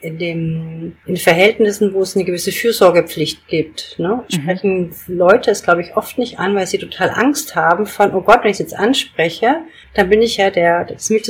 in Verhältnissen, wo es eine gewisse Fürsorgepflicht gibt, sprechen Leute es, glaube ich, oft nicht an, weil sie total Angst haben von, oh Gott, wenn ich es jetzt anspreche, dann bin ich ja der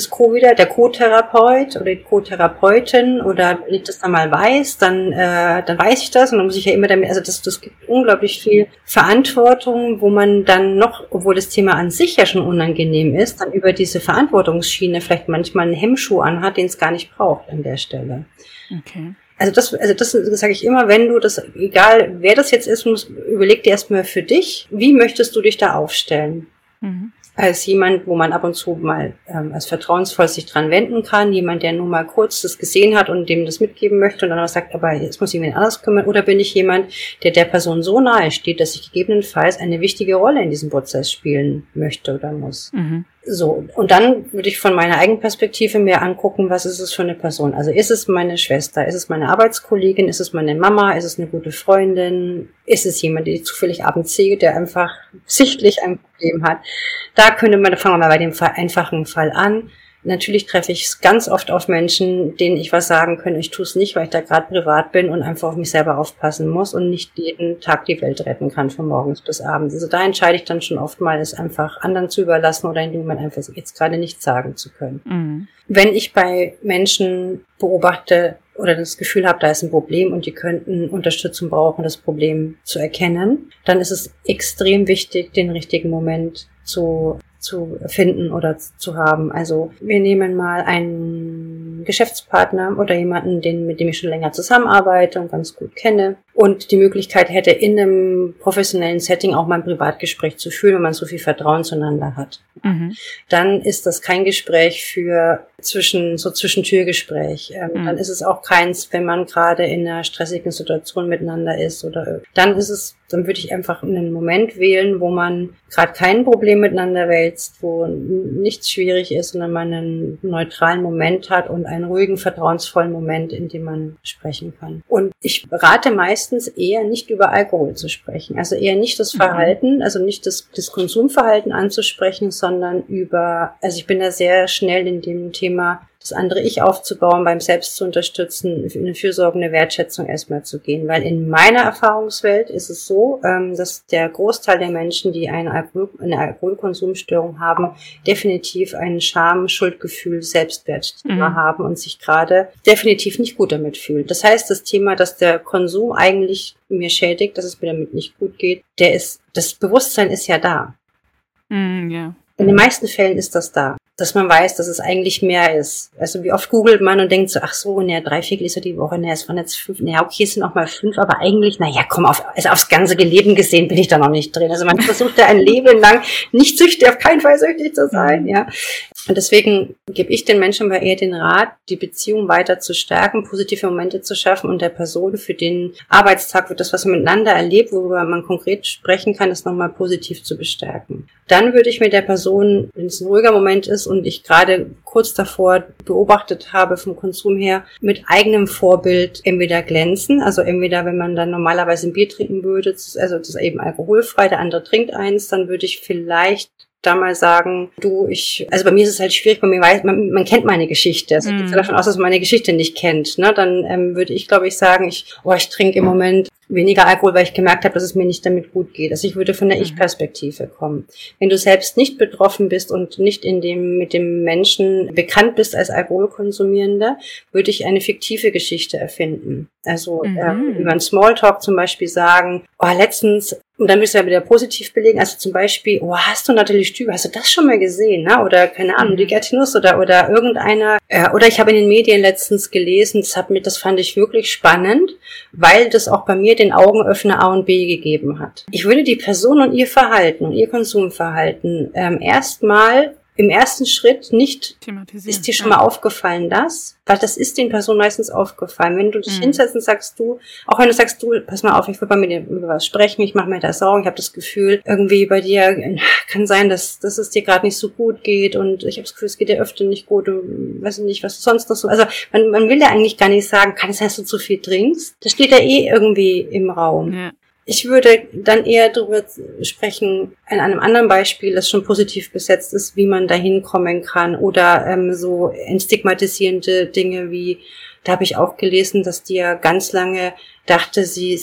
Co-Therapeut oder die Co-Therapeutin, oder wenn ich das dann mal weiß, dann weiß ich das und dann muss ich ja immer damit, also das gibt unglaublich viel Verantwortung, wo man dann noch, obwohl das Thema an sich ja schon unangenehm ist, dann über diese Verantwortungsschiene vielleicht manchmal einen Hemmschuh anhat, den es gar nicht braucht an der Stelle. Okay. Also das sage ich immer, wenn du das, egal wer das jetzt ist, überleg dir erstmal für dich, wie möchtest du dich da aufstellen? als jemand, wo man ab und zu mal als vertrauensvoll sich dran wenden kann, jemand, der nur mal kurz das gesehen hat und dem das mitgeben möchte und dann auch sagt, aber jetzt muss ich mich anders kümmern, oder bin ich jemand, der Person so nahe steht, dass ich gegebenenfalls eine wichtige Rolle in diesem Prozess spielen möchte oder muss. So, und dann würde ich von meiner eigenen Perspektive mir angucken, was ist es für eine Person? Also ist es meine Schwester, ist es meine Arbeitskollegin, ist es meine Mama, ist es eine gute Freundin, ist es jemand, der ich zufällig abends sehe, der einfach sichtlich ein Problem hat? Da fangen wir mal bei dem einfachen Fall an. Natürlich treffe ich es ganz oft auf Menschen, denen ich was sagen kann. Ich tue es nicht, weil ich da gerade privat bin und einfach auf mich selber aufpassen muss und nicht jeden Tag die Welt retten kann, von morgens bis abends. Also da entscheide ich dann schon oft mal, es einfach anderen zu überlassen oder in dem Moment einfach jetzt gerade nichts sagen zu können. Wenn ich bei Menschen beobachte oder das Gefühl habe, da ist ein Problem und die könnten Unterstützung brauchen, das Problem zu erkennen, dann ist es extrem wichtig, den richtigen Moment zu finden oder zu haben. Also wir nehmen mal einen Geschäftspartner oder jemanden, mit dem ich schon länger zusammenarbeite und ganz gut kenne und die Möglichkeit hätte, in einem professionellen Setting auch mal ein Privatgespräch zu führen, wenn man so viel Vertrauen zueinander hat. Dann ist das kein Gespräch für Zwischentürgespräch. Dann ist es auch keins, wenn man gerade in einer stressigen Situation miteinander ist dann würde ich einfach einen Moment wählen, wo man gerade kein Problem miteinander wälzt, wo nichts schwierig ist, sondern man einen neutralen Moment hat und einen ruhigen, vertrauensvollen Moment, in dem man sprechen kann. Und ich rate meistens eher nicht über Alkohol zu sprechen, also eher nicht das Verhalten, also nicht das Konsumverhalten anzusprechen, sondern also ich bin da sehr schnell in dem Thema, das andere Ich aufzubauen, beim Selbst zu unterstützen, eine Fürsorge, eine Wertschätzung erstmal zu gehen. Weil in meiner Erfahrungswelt ist es so, dass der Großteil der Menschen, die eine Alkoholkonsumstörung haben, definitiv ein Scham-, Schuldgefühl, Selbstwertthema haben und sich gerade definitiv nicht gut damit fühlen. Das heißt, das Thema, dass der Konsum eigentlich mir schädigt, dass es mir damit nicht gut geht, das Bewusstsein ist ja da. In den meisten Fällen ist das da, dass man weiß, dass es eigentlich mehr ist. Also wie oft googelt man und denkt so, ach so, 3-4 Gläser die Woche, es waren jetzt 5, okay, es sind auch mal 5, aber eigentlich, aufs ganze Leben gesehen bin ich da noch nicht drin. Also man versucht ja ein Leben lang nicht süchtig, auf keinen Fall süchtig zu sein, ja. Und deswegen gebe ich den Menschen aber eher den Rat, die Beziehung weiter zu stärken, positive Momente zu schaffen und der Person für den Arbeitstag wird das, was man miteinander erlebt, worüber man konkret sprechen kann, das nochmal positiv zu bestärken. Dann würde ich mit der Person, wenn es ein ruhiger Moment ist und ich gerade kurz davor beobachtet habe vom Konsum her, mit eigenem Vorbild entweder glänzen, also entweder wenn man dann normalerweise ein Bier trinken würde, also das ist eben alkoholfrei, der andere trinkt eins, dann würde ich vielleicht da mal sagen, also bei mir ist es halt schwierig, bei mir man kennt meine Geschichte. Also ich gehe davon aus, dass man meine Geschichte nicht kennt. Ne? Dann würde ich, glaube ich, sagen, ich trinke im Moment weniger Alkohol, weil ich gemerkt habe, dass es mir nicht damit gut geht. Also ich würde von der Ich-Perspektive kommen. Wenn du selbst nicht betroffen bist und nicht mit dem Menschen bekannt bist als Alkoholkonsumierender, würde ich eine fiktive Geschichte erfinden. Also über einen Smalltalk zum Beispiel sagen, letztens, und dann müssen wir wieder positiv belegen, also zum Beispiel, hast du Nathalie Stüber, hast du das schon mal gesehen, ne? Oder keine Ahnung, die Gerti Nuss oder irgendeiner, oder ich habe in den Medien letztens gelesen, das fand ich wirklich spannend, weil das auch bei mir den Augenöffner A und B gegeben hat. Ich würde die Person und ihr Verhalten und ihr Konsumverhalten erstmal im ersten Schritt nicht, ist dir schon mal aufgefallen weil das ist den Personen meistens aufgefallen. Wenn du dich hinsetzt und sagst auch wenn du sagst, pass mal auf, ich will bei mir über was sprechen, ich mache mir da Sorgen, ich habe das Gefühl, irgendwie bei dir kann sein, dass es dir gerade nicht so gut geht und ich habe das Gefühl, es geht dir öfter nicht gut und weiß nicht, was du sonst noch so, also man will ja eigentlich gar nicht sagen, kann es sein, dass du zu viel trinkst? Das steht ja irgendwie im Raum. Ja. Ich würde dann eher darüber sprechen, an einem anderen Beispiel, das schon positiv besetzt ist, wie man da hinkommen kann oder so entstigmatisierende Dinge wie, da habe ich auch gelesen, dass die ja ganz lange dachte, sie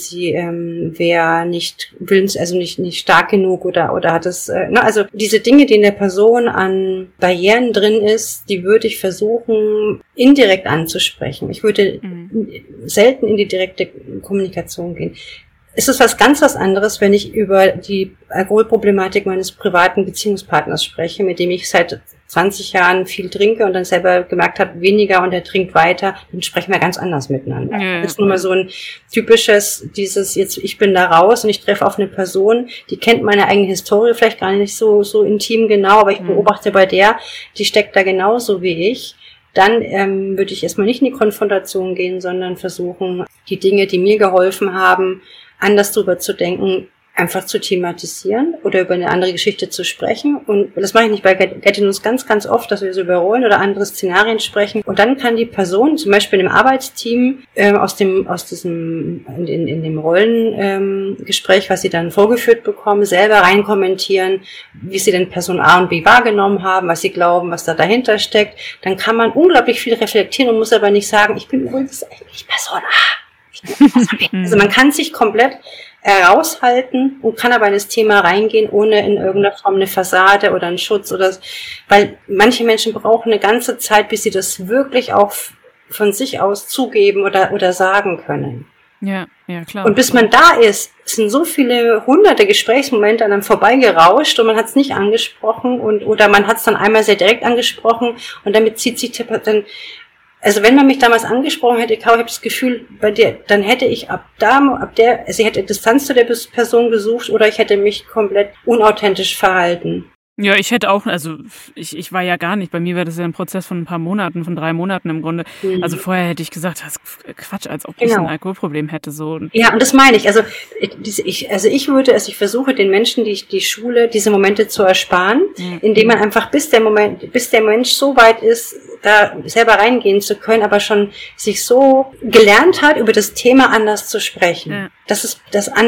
wäre nicht nicht stark genug oder hat es, also diese Dinge, die in der Person an Barrieren drin ist, die würde ich versuchen, indirekt anzusprechen. Ich würde selten in die direkte Kommunikation gehen. Es ist was anderes, wenn ich über die Alkoholproblematik meines privaten Beziehungspartners spreche, mit dem ich seit 20 Jahren viel trinke und dann selber gemerkt habe, weniger und er trinkt weiter, dann sprechen wir ganz anders miteinander. Ja. Das ist nur mal so ein typisches, jetzt, ich bin da raus und ich treffe auf eine Person, die kennt meine eigene Historie vielleicht gar nicht so intim genau, aber ich beobachte bei der, die steckt da genauso wie ich. Dann würde ich erstmal nicht in die Konfrontation gehen, sondern versuchen, die Dinge, die mir geholfen haben, anders drüber zu denken, einfach zu thematisieren oder über eine andere Geschichte zu sprechen. Und das mache ich nicht bei Get News ganz, ganz oft, dass wir so über Rollen oder andere Szenarien sprechen. Und dann kann die Person, zum Beispiel im Arbeitsteam, in dem Rollengespräch, was sie dann vorgeführt bekommen, selber rein kommentieren, wie sie denn Person A und B wahrgenommen haben, was sie glauben, was da dahinter steckt. Dann kann man unglaublich viel reflektieren und muss aber nicht sagen, ich bin übrigens eigentlich Person A. Also man kann sich komplett heraushalten und kann aber in das Thema reingehen, ohne in irgendeiner Form eine Fassade oder einen Schutz weil manche Menschen brauchen eine ganze Zeit, bis sie das wirklich auch von sich aus zugeben oder sagen können. Ja, klar. Und bis man da ist, sind so viele hunderte Gesprächsmomente an einem vorbeigerauscht und man hat es nicht angesprochen oder man hat es dann einmal sehr direkt angesprochen und damit zieht sich dann. Also wenn man mich damals angesprochen hätte, ich habe das Gefühl, bei dir, dann hätte ich ich hätte Distanz zu der Person gesucht oder ich hätte mich komplett unauthentisch verhalten. Ja, ich hätte auch, also ich war ja gar nicht, bei mir war das ja ein Prozess von ein paar Monaten, von 3 Monaten im Grunde. Also vorher hätte ich gesagt, das ist Quatsch, als ob ich ein Alkoholproblem hätte. So. Ja, und das meine ich. Ich versuche den Menschen, die Schule, diese Momente zu ersparen, indem man einfach bis der Mensch so weit ist, da selber reingehen zu können, aber schon sich so gelernt hat, über das Thema anders zu sprechen. Ja. Dass es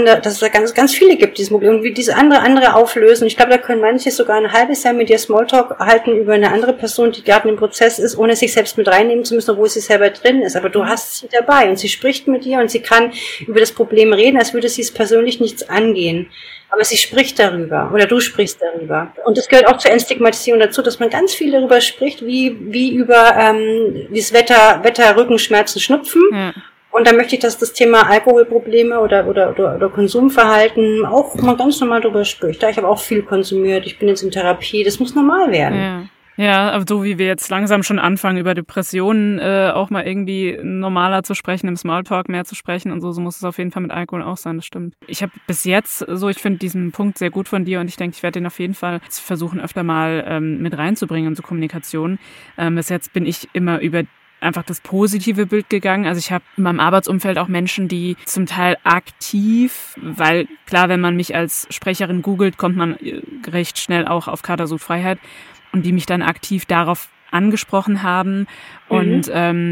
ganz, ganz viele gibt, dieses Problem, und wie diese andere auflösen. Ich glaube, da können manche sogar ein halbes Jahr mit dir Smalltalk halten über eine andere Person, die gerade im Prozess ist, ohne sich selbst mit reinnehmen zu müssen, obwohl sie selber drin ist. Aber du hast sie dabei und sie spricht mit dir und sie kann über das Problem reden, als würde sie es persönlich nichts angehen. Aber sie spricht darüber oder du sprichst darüber. Und das gehört auch zur Entstigmatisierung dazu, dass man ganz viel darüber spricht, wie über das Wetter, Rückenschmerzen, Schnupfen. Ja. Und da möchte ich, dass das Thema Alkoholprobleme oder Konsumverhalten auch mal ganz normal drüber spricht. Da ich habe auch viel konsumiert, ich bin jetzt in Therapie, das muss normal werden. Ja. Ja, aber so wie wir jetzt langsam schon anfangen, über Depressionen auch mal irgendwie normaler zu sprechen, im Smalltalk mehr zu sprechen und so muss es auf jeden Fall mit Alkohol auch sein, das stimmt. Ich habe bis jetzt ich finde diesen Punkt sehr gut von dir und ich denke, ich werde den auf jeden Fall versuchen, öfter mal mit reinzubringen in so Kommunikation. Bis jetzt bin ich immer über einfach das positive Bild gegangen. Also ich habe in meinem Arbeitsumfeld auch Menschen, die zum Teil aktiv, weil klar, wenn man mich als Sprecherin googelt, kommt man recht schnell auch auf Katersucht-Freiheit. Und die mich dann aktiv darauf angesprochen haben und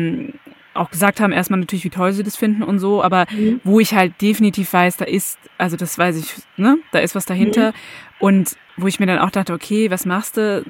auch gesagt haben, erstmal natürlich, wie toll sie das finden und so, aber wo ich halt definitiv weiß, das weiß ich, ne, da ist was dahinter und wo ich mir dann auch dachte, okay, was machst du?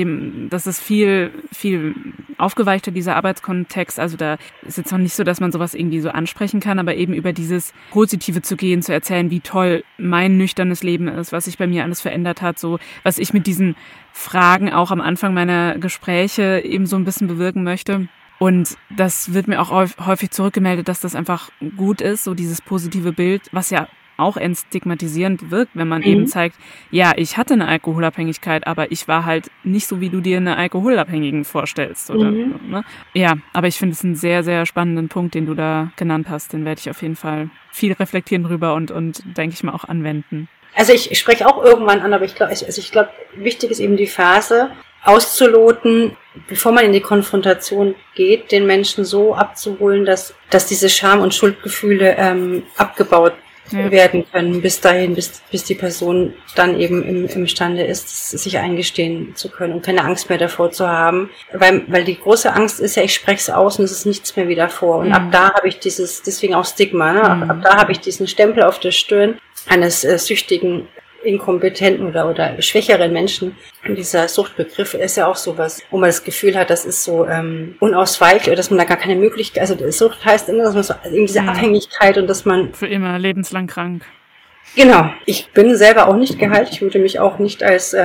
Das ist viel, viel aufgeweichter, dieser Arbeitskontext. Also da ist jetzt noch nicht so, dass man sowas irgendwie so ansprechen kann, aber eben über dieses Positive zu gehen, zu erzählen, wie toll mein nüchternes Leben ist, was sich bei mir alles verändert hat, so was ich mit diesen Fragen auch am Anfang meiner Gespräche eben so ein bisschen bewirken möchte. Und das wird mir auch häufig zurückgemeldet, dass das einfach gut ist, so dieses positive Bild, was ja auch entstigmatisierend wirkt, wenn man eben zeigt, ja, ich hatte eine Alkoholabhängigkeit, aber ich war halt nicht so, wie du dir eine Alkoholabhängigen vorstellst. Oder, ne? Ja, aber ich finde es einen sehr, sehr spannenden Punkt, den du da genannt hast. Den werde ich auf jeden Fall viel reflektieren drüber und denke ich mal auch anwenden. Also ich spreche auch irgendwann an, aber ich glaube, wichtig ist eben die Phase, auszuloten, bevor man in die Konfrontation geht, den Menschen so abzuholen, dass diese Scham- und Schuldgefühle abgebaut werden können, bis dahin, bis die Person dann eben imstande ist, sich eingestehen zu können und keine Angst mehr davor zu haben. Weil die große Angst ist ja, ich spreche es aus und es ist nichts mehr wieder vor. Und ab da habe ich deswegen auch Stigma, ne? Ab da habe ich diesen Stempel auf der Stirn eines süchtigen, inkompetenten oder schwächeren Menschen. Und dieser Suchtbegriff ist ja auch sowas, wo man das Gefühl hat, das ist so unausweichlich oder dass man da gar keine Möglichkeit, also Sucht heißt immer, dass man so in diese Abhängigkeit und dass man für immer lebenslang krank. Genau. Ich bin selber auch nicht geheilt. Ich würde mich auch nicht als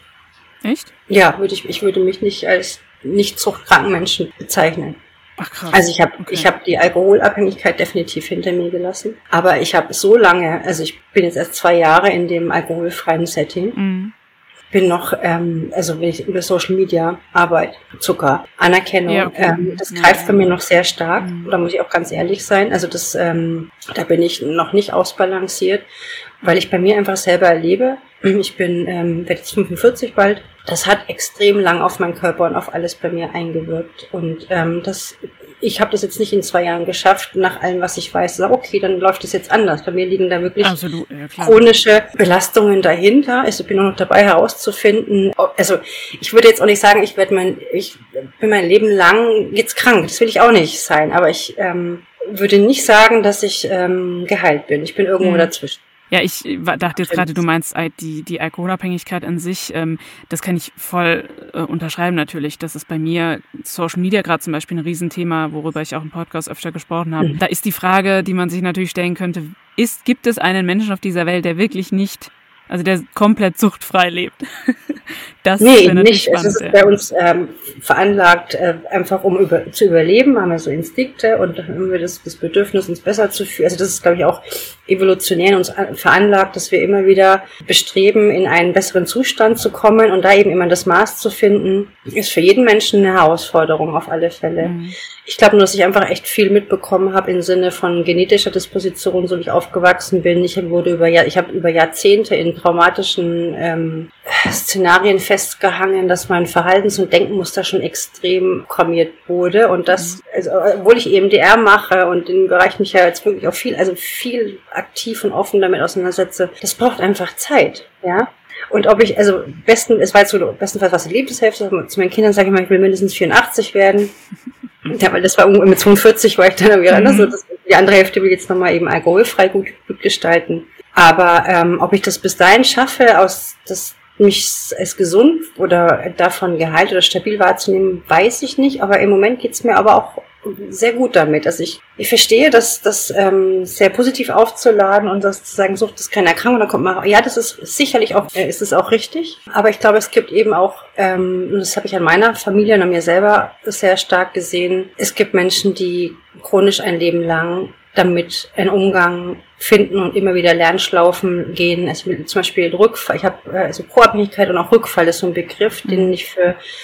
Echt? Ja, ich würde mich nicht als nicht suchtkranken Menschen bezeichnen. Ach krass. Also ich habe die Alkoholabhängigkeit definitiv hinter mir gelassen. Aber ich habe so lange, also ich bin jetzt erst 2 Jahre in dem alkoholfreien Setting. bin noch, also wenn ich über Social Media arbeite, Zucker, Anerkennung, Ja, okay. Das greift bei mir noch sehr stark. Da muss ich auch ganz ehrlich sein. Also das, da bin ich noch nicht ausbalanciert, weil ich bei mir einfach selber erlebe. Ich bin, werde jetzt 45 bald. Das hat extrem lang auf meinen Körper und auf alles bei mir eingewirkt. Und ich habe das jetzt nicht in 2 Jahren geschafft, nach allem, was ich weiß, sage, okay, dann läuft es jetzt anders. Bei mir liegen da wirklich Absolut, ja, klar. chronische Belastungen dahinter. Also ich bin noch dabei herauszufinden. Also ich würde jetzt auch nicht sagen, ich bin mein Leben lang jetzt krank. Das will ich auch nicht sein. Aber ich würde nicht sagen, dass ich geheilt bin. Ich bin irgendwo dazwischen. Ja, ich dachte jetzt gerade, du meinst die Alkoholabhängigkeit an sich, das kann ich voll unterschreiben natürlich. Das ist bei mir Social Media gerade zum Beispiel ein Riesenthema, worüber ich auch im Podcast öfter gesprochen habe. Da ist die Frage, die man sich natürlich stellen könnte, gibt es einen Menschen auf dieser Welt, der wirklich nicht, also der komplett suchtfrei lebt? Das wäre natürlich spannend. Es ist bei uns veranlagt, einfach zu überleben, haben wir so Instinkte und dann haben wir das Bedürfnis, uns besser zu fühlen. Also das ist, glaube ich, auch evolutionär in uns veranlagt, dass wir immer wieder bestreben, in einen besseren Zustand zu kommen und da eben immer das Maß zu finden, ist für jeden Menschen eine Herausforderung auf alle Fälle. Ich glaube nur, dass ich einfach echt viel mitbekommen habe im Sinne von genetischer Disposition, so wie ich aufgewachsen bin. Ich habe über Jahrzehnte in traumatischen Szenarien festgehangen, dass mein Verhaltens- und Denkmuster schon extrem programmiert wurde und das, also, obwohl ich EMDR mache und in dem Bereich mich ja jetzt wirklich auch viel aktiv und offen damit auseinandersetze, das braucht einfach Zeit, ja. Und es war jetzt so, bestenfalls was die Lebenshälfte, zu meinen Kindern sage ich mal, ich will mindestens 84 werden. Ja, weil das war mit 42 war ich dann wieder anders, so die andere Hälfte will jetzt nochmal eben alkoholfrei gut gestalten. Aber ob ich das bis dahin schaffe, mich als gesund oder davon geheilt oder stabil wahrzunehmen, weiß ich nicht. Aber im Moment geht's mir aber auch sehr gut damit. Also ich verstehe, dass das sehr positiv aufzuladen und das zu sagen, Sucht ist keine Erkrankung, da kommt man, ja, das ist sicherlich auch, ist es auch richtig. Aber ich glaube, es gibt eben auch, und das habe ich an meiner Familie und an mir selber sehr stark gesehen, es gibt Menschen, die chronisch ein Leben lang damit einen Umgang finden und immer wieder Lernschlaufen gehen. Also zum Beispiel Rückfall. Ich habe also Co-Abhängigkeit und auch Rückfall ist so ein Begriff, den ich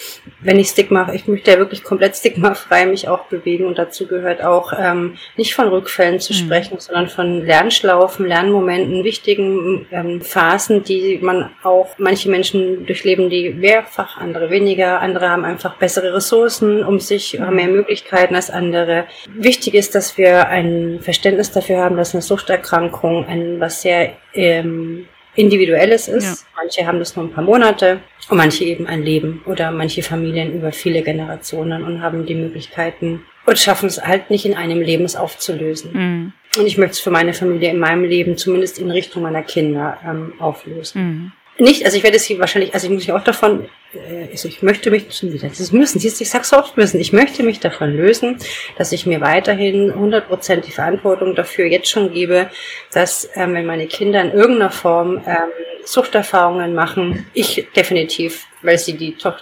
ich möchte ja wirklich komplett stigmafrei mich auch bewegen und dazu gehört auch nicht von Rückfällen zu sprechen, sondern von Lernschlaufen, Lernmomenten, wichtigen Phasen, die manche Menschen durchleben, die mehrfach, andere weniger, andere haben einfach bessere Ressourcen um sich, haben mehr Möglichkeiten als andere. Wichtig ist, dass wir ein Verständnis dafür haben, dass eine Suchterkrankung was sehr Individuelles ist. Ja. Manche haben das nur ein paar Monate und manche eben ein Leben oder manche Familien über viele Generationen und haben die Möglichkeiten und schaffen es halt nicht in einem Leben es aufzulösen. Und ich möchte es für meine Familie in meinem Leben zumindest in Richtung meiner Kinder auflösen. Nicht, also ich werde es hier wahrscheinlich, also ich muss mich auch davon, ich möchte mich, ich sag's so oft müssen, ich möchte mich davon lösen, dass ich mir weiterhin 100% die Verantwortung dafür jetzt schon gebe, dass, wenn meine Kinder in irgendeiner Form Suchterfahrungen machen, ich definitiv, weil sie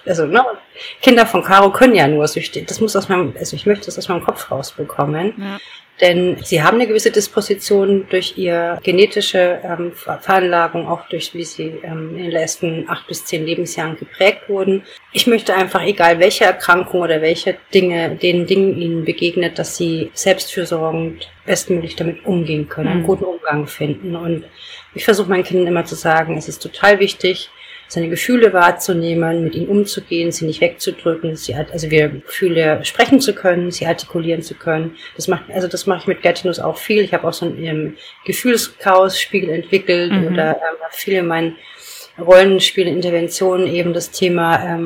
Kinder von Caro können ja nur süchtig, ich möchte das aus meinem Kopf rausbekommen. Ja. Denn sie haben eine gewisse Disposition durch ihre genetische Veranlagung, auch durch wie sie in den letzten 8 bis 10 Lebensjahren geprägt wurden. Ich möchte einfach, egal welche Erkrankung oder welche den Dingen ihnen begegnet, dass sie selbstfürsorgend bestmöglich damit umgehen können, einen guten Umgang finden. Und ich versuche meinen Kindern immer zu sagen, es ist total wichtig, seine Gefühle wahrzunehmen, mit ihnen umzugehen, sie nicht wegzudrücken, Gefühle sprechen zu können, sie artikulieren zu können. Das mache ich mit Gatineau auch viel. Ich habe auch so einen Gefühlschaos-Spiegel entwickelt oder viel in meinen Rollenspielen, Interventionen eben das Thema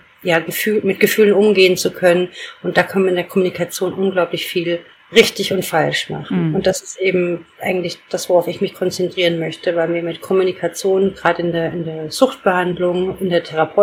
mit Gefühlen umgehen zu können. Und da kann man in der Kommunikation unglaublich viel richtig und falsch machen. Und das ist eben eigentlich das, worauf ich mich konzentrieren möchte, weil wir mit Kommunikation, gerade in der Suchtbehandlung, in der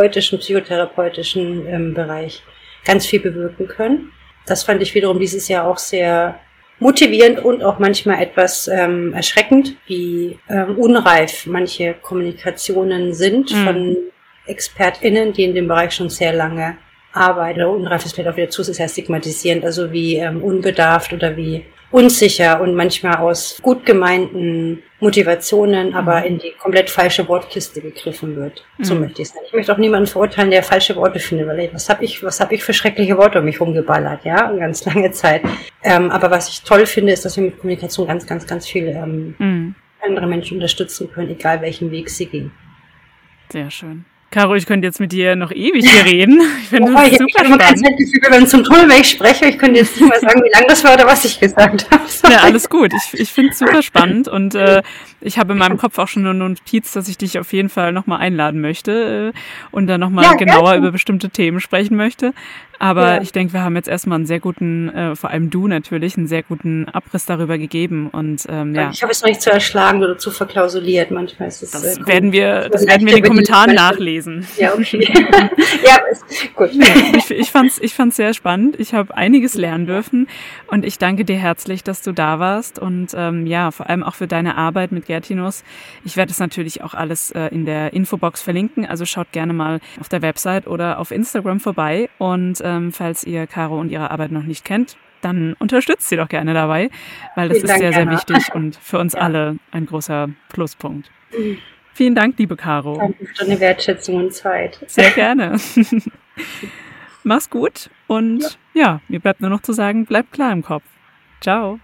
psychotherapeutischen Bereich ganz viel bewirken können. Das fand ich wiederum dieses Jahr auch sehr motivierend und auch manchmal etwas erschreckend, wie unreif manche Kommunikationen sind von ExpertInnen, die in dem Bereich schon sehr lange arbeiten. Oder unreif ist vielleicht auch wieder zu sehr stigmatisierend, also wie unbedarft oder wie unsicher und manchmal aus gut gemeinten Motivationen, aber in die komplett falsche Wortkiste gegriffen wird. So möchte ich es nicht. Ich möchte auch niemanden verurteilen, der falsche Worte findet, weil was hab ich für schreckliche Worte um mich rumgeballert, ja, eine ganz lange Zeit. Aber was ich toll finde, ist, dass wir mit Kommunikation ganz, ganz, ganz viele andere Menschen unterstützen können, egal welchen Weg sie gehen. Sehr schön. Caro, ich könnte jetzt mit dir noch ewig hier reden. Ich finde das super spannend. Ich habe ganz Gefühl, wenn zum Tunnel, wenn ich spreche, ich könnte jetzt nicht mal sagen, wie lang das war oder was ich gesagt habe. Ja, alles gut. Ich finde es super spannend und ich habe in meinem Kopf auch schon eine Notiz, dass ich dich auf jeden Fall nochmal einladen möchte und dann nochmal genauer über bestimmte Themen sprechen möchte. Aber ich denke, wir haben jetzt erstmal einen sehr guten, vor allem du natürlich, einen sehr guten Abriss darüber gegeben. Und ich habe es noch nicht zu erschlagen oder zu verklausuliert. Manchmal ist es das werden wir in den Kommentaren nachlesen. Ja, okay. Ja, gut. Ich fand's sehr spannend. Ich habe einiges lernen dürfen und ich danke dir herzlich, dass du da warst und vor allem auch für deine Arbeit mit Gertinus. Ich werde es natürlich auch alles in der Infobox verlinken, also schaut gerne mal auf der Website oder auf Instagram vorbei und falls ihr Caro und ihre Arbeit noch nicht kennt, dann unterstützt sie doch gerne dabei, weil das ist sehr, sehr wichtig und für uns alle ein großer Pluspunkt. Vielen Dank, liebe Caro. Danke für deine Wertschätzung und Zeit. Sehr gerne. Mach's gut und mir bleibt nur noch zu sagen, bleibt klar im Kopf. Ciao.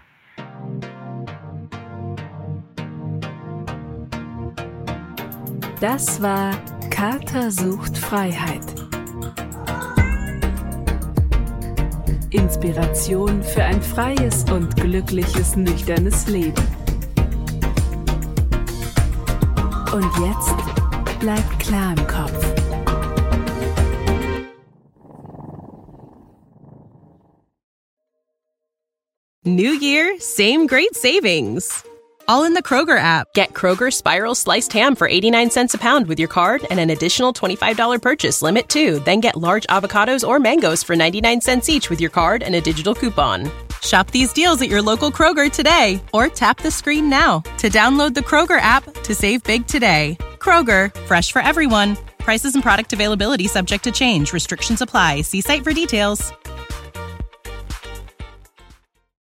Das war Kater sucht Freiheit. Inspiration für ein freies und glückliches, nüchternes Leben. Und jetzt bleibt klar im Kopf. New year, same great savings. All in the Kroger app. Get Kroger Spiral Sliced Ham for 89 cents a pound with your card and an additional $25 purchase limit too. Then get large avocados or mangoes for 99 cents each with your card and a digital coupon. Shop these deals at your local Kroger today or tap the screen now to download the Kroger app to save big today. Kroger, fresh for everyone. Prices and product availability subject to change. Restrictions apply. See site for details.